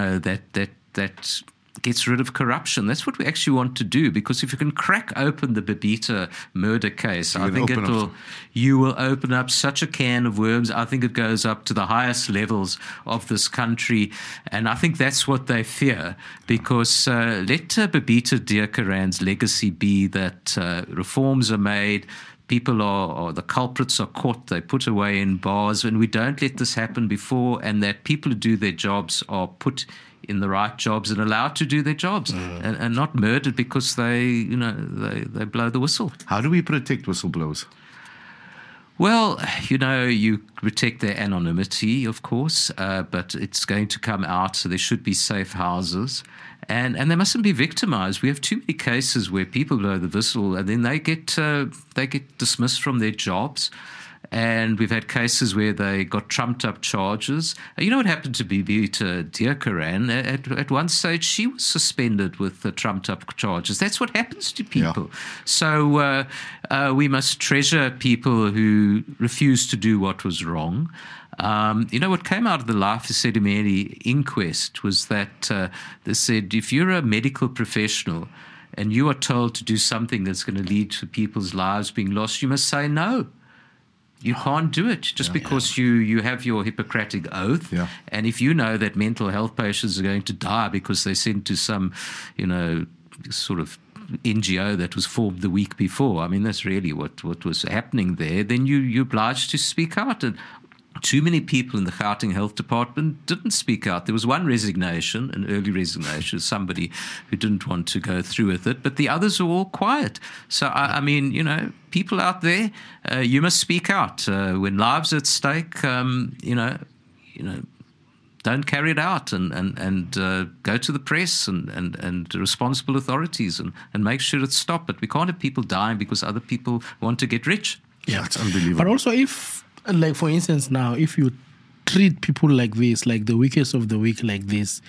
Speaker 2: that gets rid of corruption. That's what we actually want to do, because if you can crack open the Babita murder case, I think you will open up such a can of worms. I think it goes up to the highest levels of this country, and I think that's what they fear, because let Babita Deokaran's legacy be that reforms are made, people or the culprits are caught, they put away in bars, and we don't let this happen before, and that people who do their jobs are put in the right jobs and allowed to do their jobs and not murdered because they blow the whistle.
Speaker 1: How do we protect whistleblowers?
Speaker 2: Well, you protect their anonymity, of course, but it's going to come out, so there should be safe houses. And they mustn't be victimized. We have too many cases where people blow the whistle and then they get dismissed from their jobs. And we've had cases where they got trumped-up charges. You know what happened to Bibita Deokaran? At one stage, she was suspended with the trumped-up charges. That's what happens to people. Yeah. So we must treasure people who refuse to do what was wrong. What came out of the Life Esedimeni inquest was that they said if you're a medical professional and you are told to do something that's going to lead to people's lives being lost, you must say no. You can't do it just because you have your Hippocratic oath. Yeah. And if you know that mental health patients are going to die because they sent to some, sort of NGO that was formed the week before, I mean, that's really what was happening there, then you're obliged to speak out. And too many people in the Gauteng Health Department didn't speak out. There was one resignation, an early resignation, somebody who didn't want to go through with it, but the others were all quiet. So, I mean, people out there, you must speak out. When lives are at stake, don't carry it out and go to the press and responsible authorities and make sure it's stopped. But we can't have people dying because other people want to get rich.
Speaker 3: Yeah,
Speaker 1: it's unbelievable.
Speaker 3: But also like, for instance, now, if you treat people like this, like the weakest of the weak like this,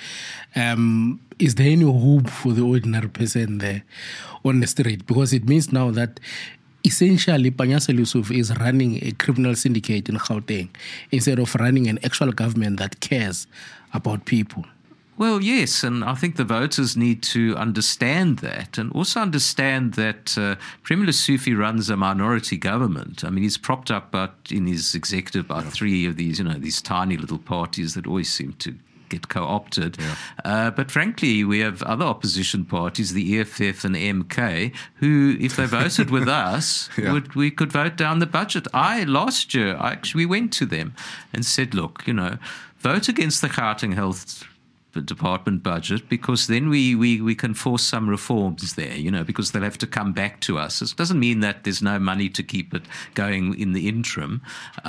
Speaker 3: is there any hope for the ordinary person there on the street? Because it means now that essentially Panyaza Lesufi is running a criminal syndicate in Gauteng instead of running an actual government that cares about people.
Speaker 2: Well, yes, and I think the voters need to understand that and also understand that Premier Lesufi runs a minority government. I mean, he's propped up in his executive by three of these, these tiny little parties that always seem to get co-opted. Yeah. But frankly, we have other opposition parties, the EFF and MK, who, if they voted with us, we could vote down the budget. Last year, we went to them and said, look, vote against the Gauteng Health Department budget, because then we can force some reforms there, because they'll have to come back to us. It doesn't mean that there's no money to keep it going in the interim.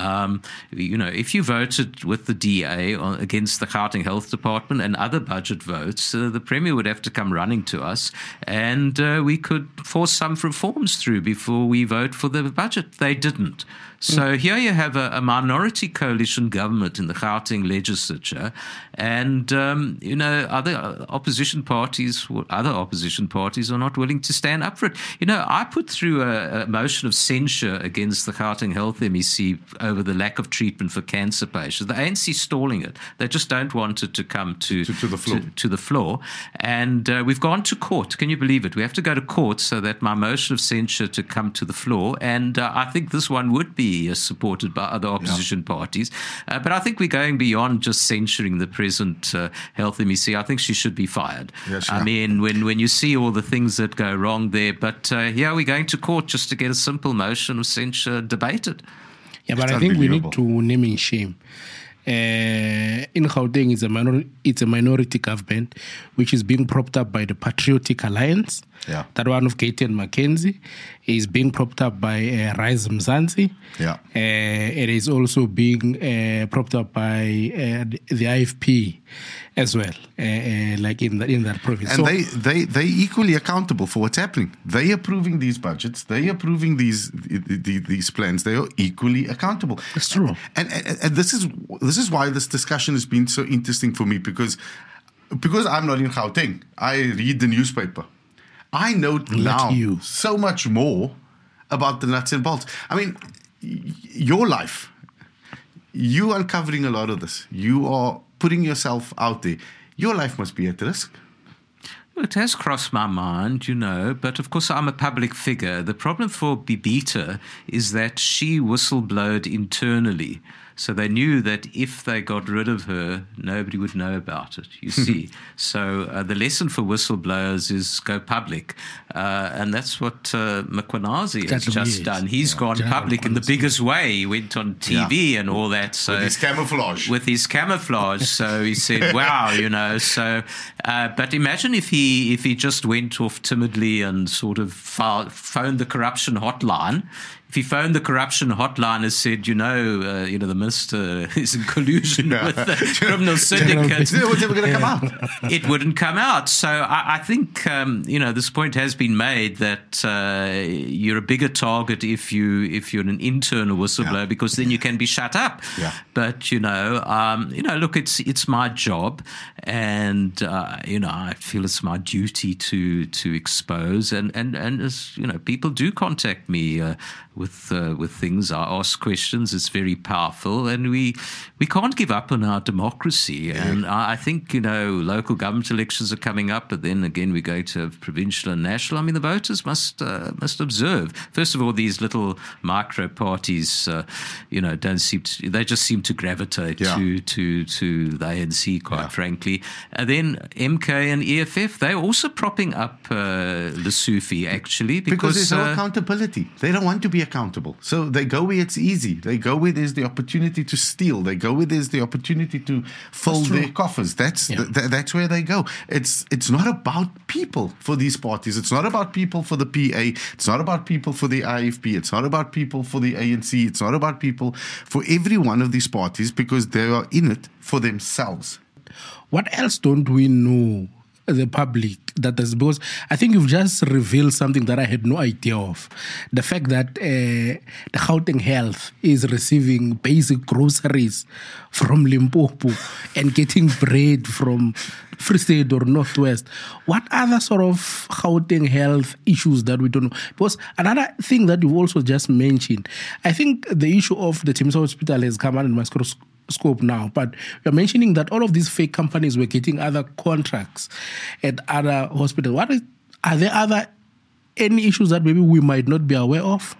Speaker 2: If you voted with the DA against the Gauteng Health Department and other budget votes, the Premier would have to come running to us and we could force some reforms through before we vote for the budget. They didn't. So here you have a minority coalition government in the Gauteng legislature, and other opposition parties are not willing to stand up for it. I put through a motion of censure against the Gauteng Health MEC over the lack of treatment for cancer patients. The ANC stalling it. They just don't want it to come to the floor. And we've gone to court. Can you believe it? We have to go to court so that my motion of censure to come to the floor. And I think this one would be supported by other opposition parties. But I think we're going beyond just censuring the present health MEC. I think she should be fired. Yes, I mean, when you see all the things that go wrong there, but we're going to court just to get a simple motion of censure debated.
Speaker 3: Yeah, but I think we need to name and shame. In Gauteng, it's a minority government which is being propped up by the Patriotic Alliance. Yeah. That one of Gideon Mackenzie is being propped up by Rise Mzansi. Yeah. It is also being propped up by the IFP as well, like in that province.
Speaker 1: And they equally accountable for what's happening. They approving these budgets. They approving these plans. They are equally accountable.
Speaker 3: That's true.
Speaker 1: And this is why this discussion has been so interesting for me, because I'm not in Gauteng. I read the newspaper. I know now so much more about the nuts and bolts. I mean, your life, you uncovering a lot of this. You are putting yourself out there. Your life must be at risk.
Speaker 2: It has crossed my mind, but of course I'm a public figure. The problem for Bibita is that she whistleblowed internally. So they knew that if they got rid of her, nobody would know about it, you see. So the lesson for whistleblowers is go public. And that's what Mkhwanazi has just done. He's gone public in the biggest way. He went on TV and all that. So
Speaker 1: With his camouflage.
Speaker 2: So he said, wow, So, but imagine if he just went off timidly and sort of phoned the corruption hotline. if he phoned the corruption hotline and said, the minister is in collusion with the criminal syndicate,
Speaker 1: It was never going to come out.
Speaker 2: it wouldn't come out. So I think, this point has been made that you're a bigger target if you're an internal whistleblower, because then you can be shut up.
Speaker 1: Yeah.
Speaker 2: But, look, it's my job, and, I feel it's my duty to expose. And as, people do contact me with things. I ask questions. It's very powerful, and we can't give up on our democracy. Yeah. And I think local government elections are coming up, but then again we go to provincial and national. I mean, the voters must observe. First of all, these little micro parties, don't seem to. They just seem to gravitate to the ANC, quite frankly. And then MK and EFF, they're also propping up Lesofie, actually,
Speaker 1: because there's no accountability. They don't want to be accountable. So they go where it's easy. They go where there's the opportunity to steal. They go where there's the opportunity to fill their coffers. That's where they go. It's not about people for these parties. It's not about people for the PA. It's not about people for the IFP. It's not about people for the ANC. It's not about people for every one of these parties, because they are in it for themselves.
Speaker 3: What else don't we know, the public, that is, because I think you've just revealed something that I had no idea of. The fact that the Gauteng Health is receiving basic groceries from Limpopo and getting bread from Free State or Northwest. What other sort of Gauteng Health issues that we don't know? Because another thing that you also just mentioned, I think the issue of the Timsa Hospital has come under my scope now, but you're mentioning that all of these fake companies were getting other contracts at other hospitals. Are there any issues that maybe we might not be aware of?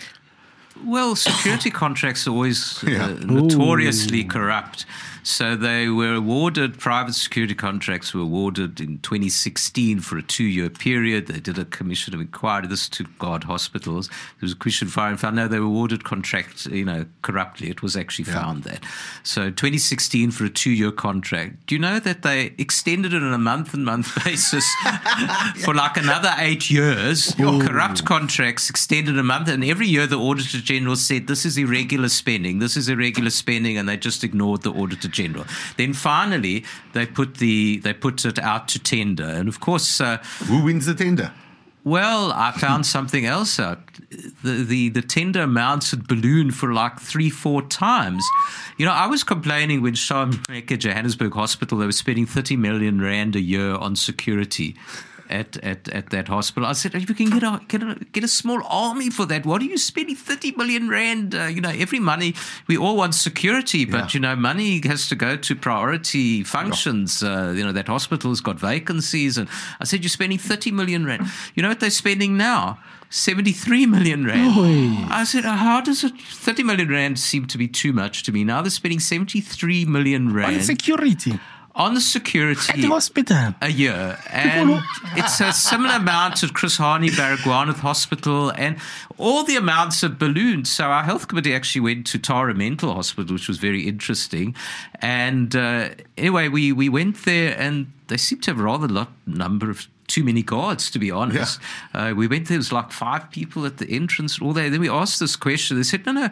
Speaker 2: Well, security contracts are always notoriously corrupt. So they were awarded, private security contracts were awarded in 2016 for a 2-year period. They did a commission of inquiry. This to guard hospitals. There was a commission of inquiry and found, no, they were awarded contracts, corruptly. It was actually found that. So 2016 for a 2-year contract. Do you know that they extended it on a month-and-month basis for like another 8 years? Corrupt contracts extended a month, and every year the Auditor General said, this is irregular spending, and they just ignored the Auditor General. Then finally, they put it out to tender, and of course,
Speaker 1: who wins the tender?
Speaker 2: Well, I found something else out. The tender amounts had ballooned for like 3-4 times. I was complaining when at Johannesburg Hospital, they were spending 30 million rand a year on security at that hospital. I said, if you can get a small army for that, what are you spending 30 million rand? Every money, we all want security, but money has to go to priority functions. That hospital's got vacancies, and I said, you're spending 30 million rand. You know what they're spending now? 73 million rand. I said, how does 30 million rand seem to be too much to me? Now they're spending 73 million rand
Speaker 3: on security.
Speaker 2: On the security
Speaker 3: at the hospital
Speaker 2: a year, and it's a similar amount at Chris Hani Baragwanath Hospital, and all the amounts have ballooned. So our health committee actually went to Tara Mental Hospital, which was very interesting. And anyway, we went there, and they seem to have a rather number of too many guards, to be honest. We went there, it was like 5 people at the entrance. Then we asked this question. They said, no,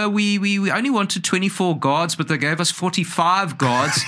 Speaker 2: we only wanted 24 guards, but they gave us 45 guards.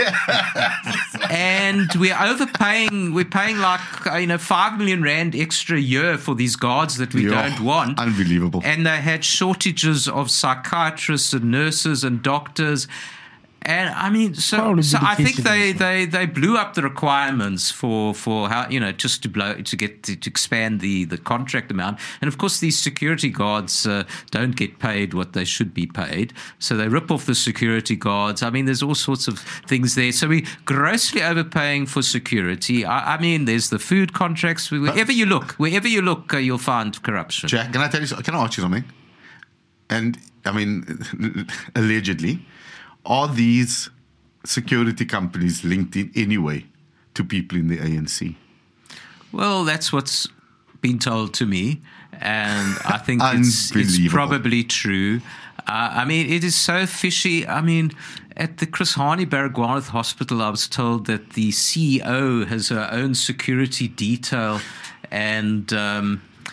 Speaker 2: And we're overpaying. We're paying like 5 million rand extra a year for these guards that we don't want.
Speaker 1: Unbelievable.
Speaker 2: And they had shortages of psychiatrists and nurses and doctors. And I mean, so I think they blew up the requirements for how just to expand the contract amount. And of course, these security guards don't get paid what they should be paid, so they rip off the security guards. I mean, there's all sorts of things there. So we're grossly overpaying for security. I mean, there's the food contracts. Wherever you look, you'll find corruption.
Speaker 1: Jack, can I ask you something? And I mean, allegedly, are these security companies linked in any way to people in the ANC?
Speaker 2: Well, that's what's been told to me, and I think it's probably true. I mean, it is so fishy. I mean, at the Chris Hani Baragwanath Hospital, I was told that the CEO has her own security detail, and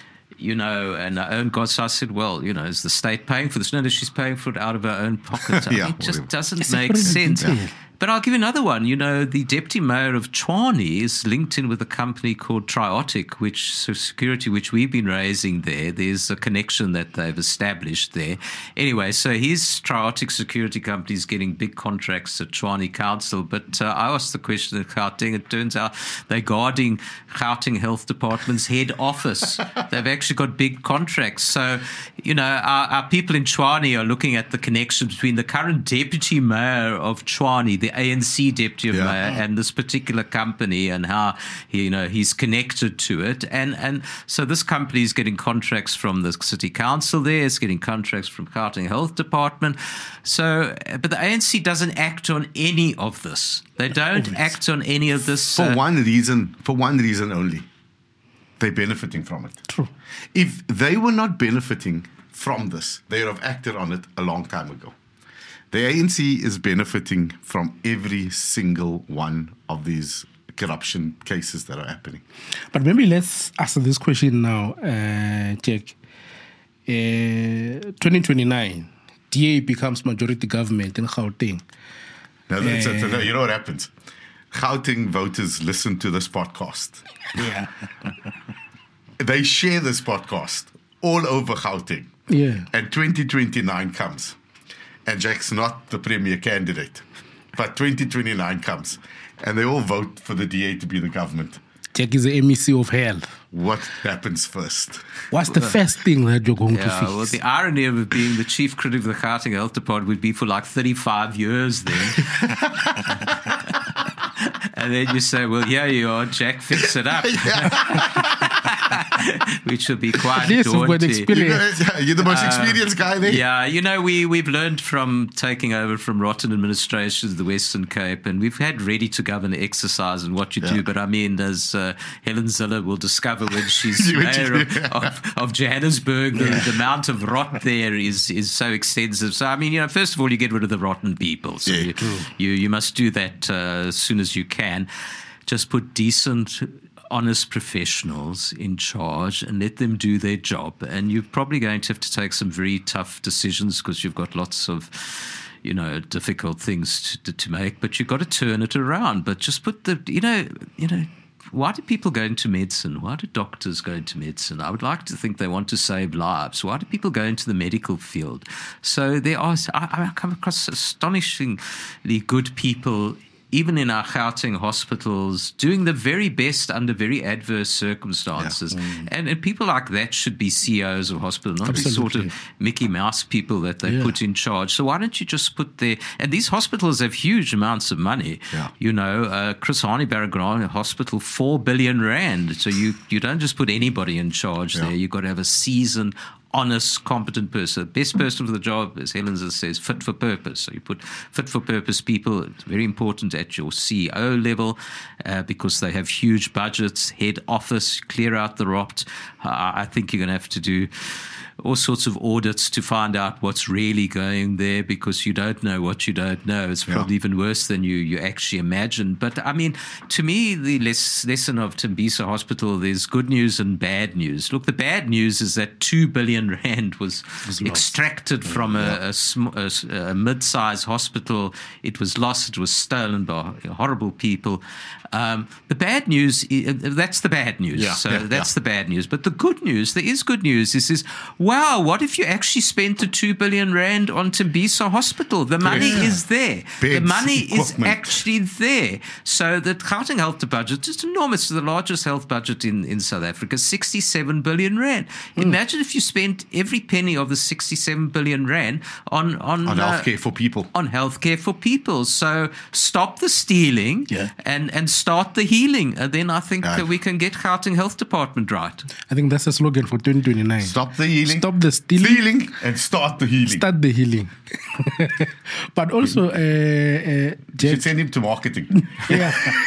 Speaker 2: you know, and our own God. So I said, well, you know, is the state paying for this? No, she's paying for it out of her own pocket.
Speaker 1: Yeah,
Speaker 2: it just
Speaker 1: whatever.
Speaker 2: doesn't make sense. But I'll give you another one. You know, the deputy mayor of Tshwane is linked in with a company called Triotic, security, which we've been raising there. There's a connection that they've established there. Anyway, so his Triotic security company is getting big contracts at Tshwane Council. But I asked the question at Gauteng. It turns out they're guarding Gauteng Health Department's head office. They've actually got big contracts. So, you know, our people in Tshwane are looking at the connection between the current deputy mayor of Tshwane, the ANC deputy mayor, and this particular company, and how he's connected to it, and so this company is getting contracts from the city council there, it's getting contracts from Gauteng Health Department. So, but the ANC doesn't act on any of this. They don't act on any of this
Speaker 1: For one reason only. They're benefiting from it.
Speaker 3: True.
Speaker 1: If they were not benefiting from this, they would have acted on it a long time ago. The ANC is benefiting from every single one of these corruption cases that are happening.
Speaker 3: But maybe let's answer this question now, Jack. 2029, DA becomes majority government in Gauteng.
Speaker 1: Now, you know what happens? Gauteng voters listen to this podcast.
Speaker 3: Yeah.
Speaker 1: They share this podcast all over Gauteng.
Speaker 3: Yeah.
Speaker 1: And 2029 comes. And Jack's not the premier candidate. But 2029 comes. And they all vote for the DA to be the government.
Speaker 3: Jack is the MEC of health.
Speaker 1: What happens first?
Speaker 3: What's the first thing that you're going to fix?
Speaker 2: Well, the irony of it being the chief critic of the Gauteng Health Department would be for like 35 years then. And then you say, well, here you are, Jack, fix it up. Which will be quite daunting.
Speaker 1: You're the most experienced guy there.
Speaker 2: Yeah, you know, we've learned from taking over from rotten administrations of the Western Cape, and we've had ready to govern exercise in what you do. But I mean, as Helen Zille will discover when she's mayor of Johannesburg, the amount of rot there is so extensive. So, I mean, you know, first of all, you get rid of the rotten people. So you must do that as soon as you can. Just put decent, honest professionals in charge and let them do their job. And you're probably going to have to take some very tough decisions because you've got lots of, you know, difficult things to make, but you've got to turn it around. But just put the, you know, why do people go into medicine? Why do doctors go into medicine? I would like to think they want to save lives. Why do people go into the medical field? So there are, I come across astonishingly good people even in our Gauteng hospitals, doing the very best under very adverse circumstances. And people like that should be CEOs of hospitals, not these sort of Mickey Mouse people that they put in charge. So why don't you just put there, and these hospitals have huge amounts of money. You know, Chris Hani Baragwanath Hospital, 4 billion rand. So you don't just put anybody in charge there. You've got to have a seasoned, honest, competent person. The best person for the job, as Helen says, fit for purpose. So you put fit for purpose people. It's very important at your CEO level because they have huge budgets, head office, clear out the rot. I think you're going to have to do all sorts of audits to find out what's really going there because you don't know what you don't know. It's probably even worse than you actually imagine. But, I mean, to me, the lesson of Tembisa Hospital, there's good news and bad news. Look, the bad news is that 2 billion rand was extracted from a mid-sized hospital. It was lost. It was stolen by horrible people. The bad news, that's the bad news. That's the bad news. But the good news, there is good news. This is, wow, what if you actually spent the 2 billion rand on Tembisa Hospital? The money is there.
Speaker 1: Beds,
Speaker 2: the money
Speaker 1: equipment.
Speaker 2: is actually there. So the Gauteng health budget is enormous. It's the largest health budget in South Africa, 67 billion rand. Imagine if you spent every penny of the 67 billion rand on
Speaker 1: healthcare for people.
Speaker 2: On healthcare for people. So stop the stealing and start the healing. And then I think that we can get Gauteng Health Department right.
Speaker 3: I think that's the slogan for 2029.
Speaker 1: Stop the healing.
Speaker 3: Stop the stealing.
Speaker 1: And start the healing.
Speaker 3: Start the healing. But also,
Speaker 1: You should send him to marketing.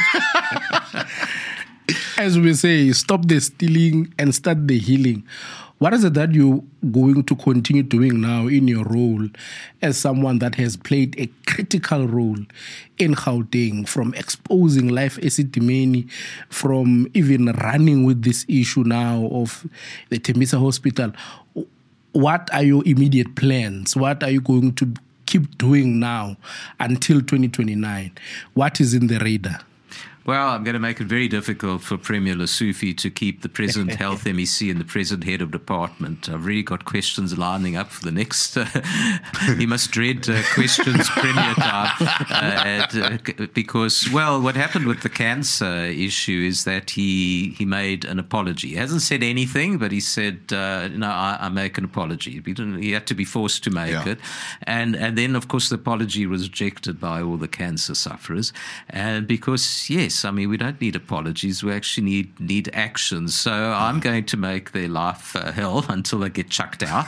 Speaker 3: As we say, stop the stealing and start the healing. What is it that you're going to continue doing now in your role as someone that has played a critical role in Gauteng, from exposing Life Esidimeni, from even running with this issue now of the Tembisa Hospital? What are your immediate plans? What are you going to keep doing now until 2029? What is in the radar?
Speaker 2: Well, I'm going to make it very difficult for Premier Lesufi to keep the present health MEC and the present head of department. I've really got questions lining up for the next. He must dread questions Premier time. Because, well, what happened with the cancer issue is that he made an apology. He hasn't said anything, but he said, I make an apology. He had to be forced to make it. And then, of course, the apology was rejected by all the cancer sufferers. And because, yes, I mean, we don't need apologies. We actually need action. So I'm going to make their life hell until they get chucked out.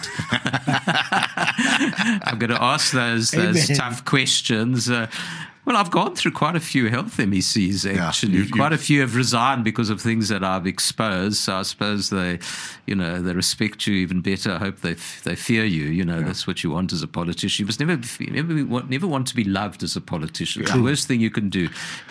Speaker 2: I'm going to ask those tough questions. Well, I've gone through quite a few health MECs, actually. Quite a few have resigned because of things that I've exposed. So I suppose they respect you even better. I hope they fear you. That's what you want as a politician. You must never want to be loved as a politician. It's the worst thing you can do.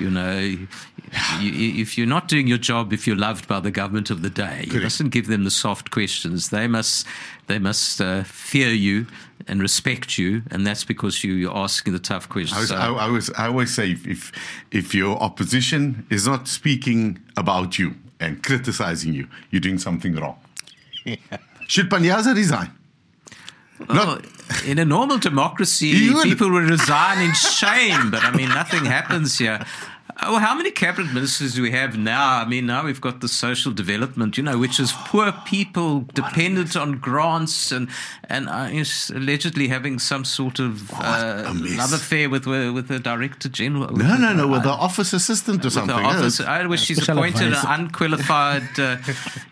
Speaker 2: If you're not doing your job, if you're loved by the government of the day, you mustn't give them the soft questions. They must fear you and respect you, and that's because you're asking the tough questions.
Speaker 1: I always say, if your opposition is not speaking about you and criticizing you, you're doing something wrong. Should Panyaza resign?
Speaker 2: Well, in a normal democracy, people will resign in shame, but I mean, nothing happens here. Well, how many cabinet ministers do we have now? I mean, now we've got the social development, which is poor people dependent on grants and allegedly having some sort of love affair with the director general.
Speaker 1: No, with the office assistant or something.
Speaker 2: She's appointed an unqualified. With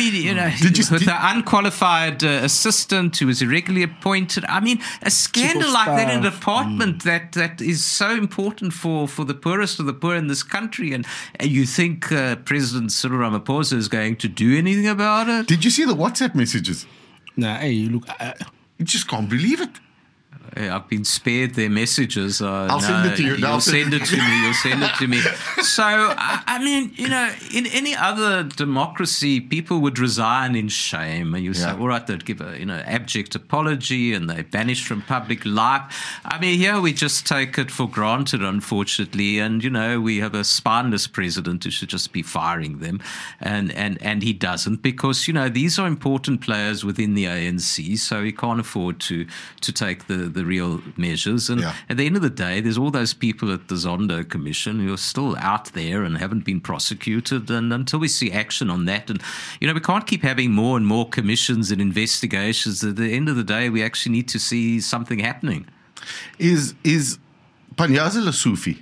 Speaker 2: the unqualified assistant who was irregularly appointed. I mean, a scandal like that in a department that is so important for the poorest of the poor in this country, and you think President Cyril Ramaphosa is going to do anything about it?
Speaker 1: Did you see the WhatsApp messages?
Speaker 3: Nah, look,
Speaker 1: you just can't believe it.
Speaker 2: I've been spared their messages.
Speaker 1: I'll send it to you.
Speaker 2: You'll send it to me. So, I mean, in any other democracy, people would resign in shame. And you say, all right, they'd give a abject apology and they banish from public life. I mean, here we just take it for granted, unfortunately. And, we have a spineless president who should just be firing them. And he doesn't, because, these are important players within the ANC. So he can't afford to take the real measures. And at the end of the day, there's all those people at the Zondo Commission who are still out there and haven't been prosecuted. And until we see action on that, and, we can't keep having more and more commissions and investigations. At the end of the day, we actually need to see something happening.
Speaker 1: Is Panyaza Lesufi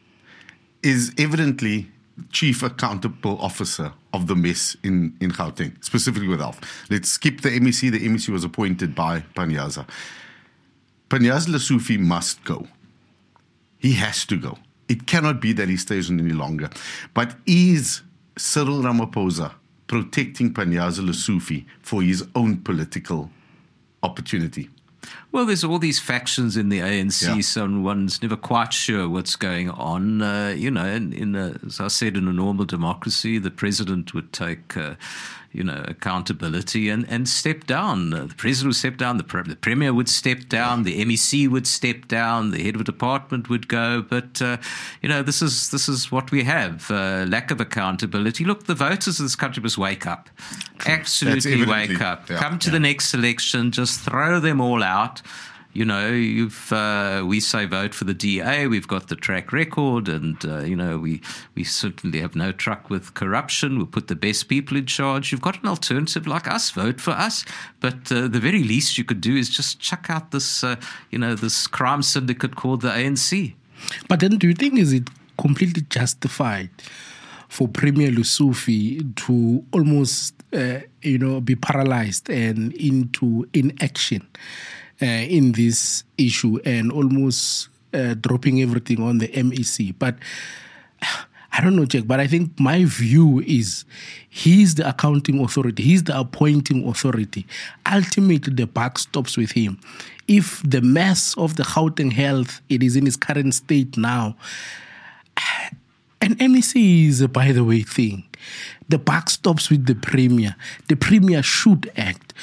Speaker 1: is evidently chief accountable officer of the mess in Gauteng, specifically with health. Let's skip the MEC. The MEC was appointed by Panyaza. Panyaza Lesufi must go. He has to go. It cannot be that he stays on any longer. But is Cyril Ramaphosa protecting Panyaza Lesufi for his own political opportunity?
Speaker 2: Well, there's all these factions in the ANC, so one's never quite sure what's going on. As I said, in a normal democracy, the president would take accountability and step down. The president would step down, the premier would step down, the MEC would step down, the head of a department would go. But this is what we have: lack of accountability. Look, the voters of this country must wake up, absolutely wake up. Come to the next election, just throw them all out. We say vote for the DA. We've got the track record, and we certainly have no truck with corruption. We'll put the best people in charge. You've got an alternative like us. Vote for us. But the very least you could do is just chuck out this, this crime syndicate called the ANC.
Speaker 3: But then, do you think is it completely justified for Premier Lesufi to almost, be paralyzed and into inaction in this issue and almost dropping everything on the MEC? But I don't know, Jack, but I think my view is he's the accounting authority. He's the appointing authority. Ultimately, the buck stops with him. If the mess of the Gauteng Health, it is in its current state now, and MEC is a by the way thing, the buck stops with the Premier. The Premier should act.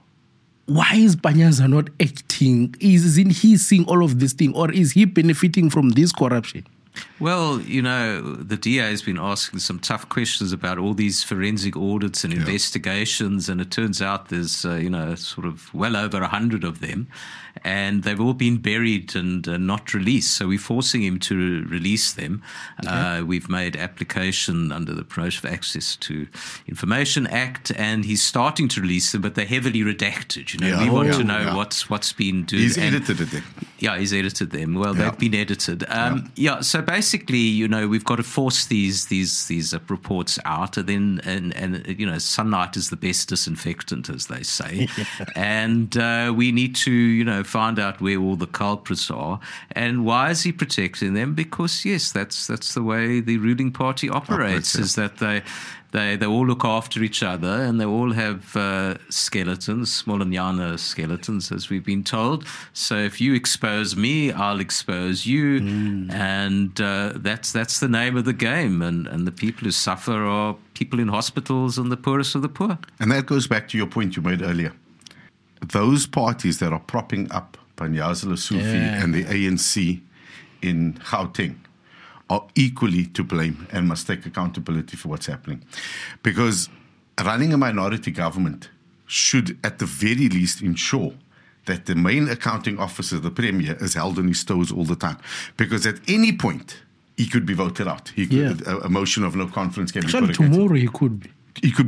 Speaker 3: Why is Panyaza not acting? Isn't he seeing all of this thing, or is he benefiting from this corruption?
Speaker 2: Well, the DA has been asking some tough questions about all these forensic audits and investigations, and it turns out there's, sort of well over 100 of them, and they've all been buried and not released. So we're forcing him to release them. Okay. We've made application under the Promotion of Access to Information Act, and he's starting to release them, but they're heavily redacted. We want to know what's been doing.
Speaker 1: He's edited it then.
Speaker 2: Yeah, he's edited them. Well, they've been edited. So basically, we've got to force these reports out, and then sunlight is the best disinfectant, as they say, and we need to find out where all the culprits are, and why is he protecting them? Because yes, that's the way the ruling party operates. Is that they all look after each other, and they all have skeletons, Smolanyana skeletons, as we've been told. So if you expose me, I'll expose you, and that's the name of the game. And the people who suffer are people in hospitals and the poorest of the poor.
Speaker 1: And that goes back to your point you made earlier. Those parties that are propping up Panyaza Lesufi and the ANC in Gauteng are equally to blame and must take accountability for what's happening. Because running a minority government should, at the very least, ensure that the main accounting officer, the Premier, is held on his toes all the time. Because at any point, he could be voted out. He could, a motion of no confidence can be put against him.
Speaker 3: Tomorrow he could be.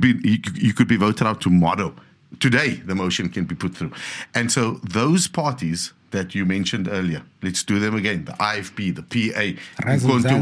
Speaker 1: He could be voted out tomorrow. Today, the motion can be put through. And so those parties that you mentioned earlier, let's do them again. The IFP, the PA, Umkhonto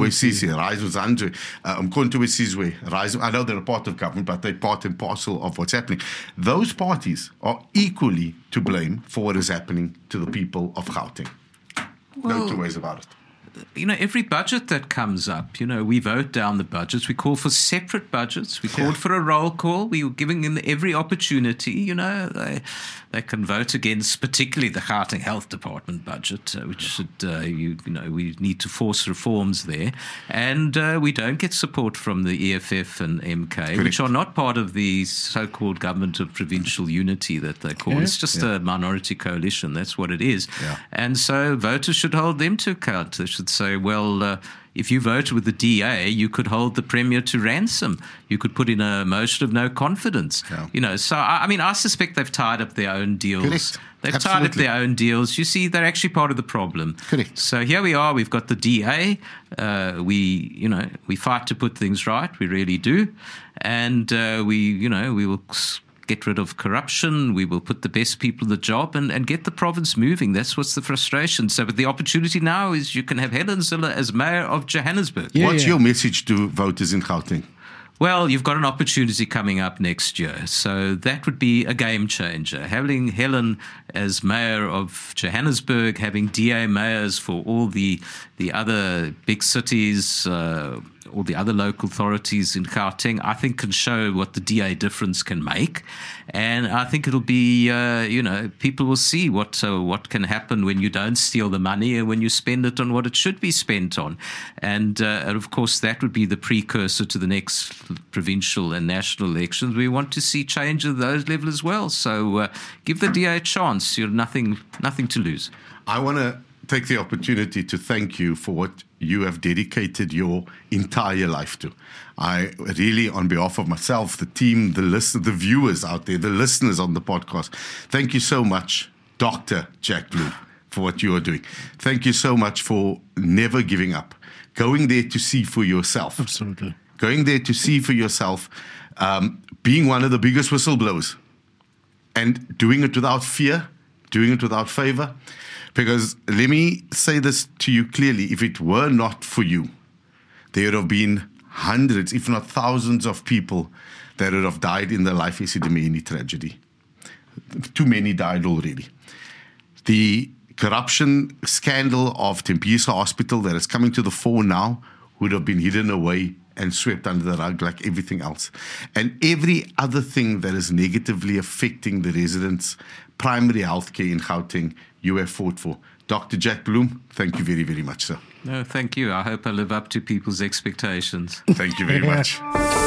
Speaker 1: we Sizwe, I know they're a part of government, but they're part and parcel of what's happening. Those parties are equally to blame for what is happening to the people of Gauteng. No two ways about it.
Speaker 2: Every budget that comes up, we vote down the budgets. We call for separate budgets. We called for a roll call. We were giving them every opportunity. They can vote against, particularly the Gauteng Health Department budget, which should, we need to force reforms there. And we don't get support from the EFF and MK, Correct. Which are not part of the so-called government of provincial unity that they call. It's just a minority coalition. That's what it is. Yeah. And so voters should hold them to account. They should say, well, if you voted with the DA, you could hold the Premier to ransom. You could put in a motion of no confidence. Yeah. So I suspect they've tied up their own deals.
Speaker 1: Correct.
Speaker 2: They've tied up their own deals. You see, they're actually part of the problem.
Speaker 1: Correct.
Speaker 2: So here we are. We've got the DA. We fight to put things right. We really do, and we will get rid of corruption. We will put the best people in the job and get the province moving. That's what's the frustration. So, but the opportunity now is you can have Helen Zille as mayor of Johannesburg.
Speaker 1: What's your message to voters in Gauteng?
Speaker 2: Well, you've got an opportunity coming up next year. So that would be a game changer. Having Helen as mayor of Johannesburg, having DA mayors for all the other big cities, all the other local authorities in Gauteng, I think can show what the DA difference can make. And I think it'll be, people will see what can happen when you don't steal the money and when you spend it on what it should be spent on. And of course, that would be the precursor to the next provincial and national elections. We want to see change at those levels as well. So give the DA a chance. You've nothing to lose.
Speaker 1: I want to take the opportunity to thank you for what you have dedicated your entire life to. I really, on behalf of myself, the team, the viewers out there, the listeners on the podcast, thank you so much, Dr. Jack Bloom, for what you are doing. Thank you so much for never giving up, going there to see for yourself.
Speaker 3: Absolutely.
Speaker 1: Going there to see for yourself, being one of the biggest whistleblowers, and doing it without fear, doing it without favor. Because let me say this to you clearly, if it were not for you, there would have been hundreds, if not thousands of people that would have died in the Life Esidimeni tragedy. Too many died already. The corruption scandal of Tembisa Hospital that is coming to the fore now would have been hidden away and swept under the rug like everything else. And every other thing that is negatively affecting the residents' primary healthcare in Gauteng, you have fought for. Dr. Jack Bloom, thank you very, very much, sir.
Speaker 2: No, thank you. I hope I live up to people's expectations.
Speaker 1: Thank you very much.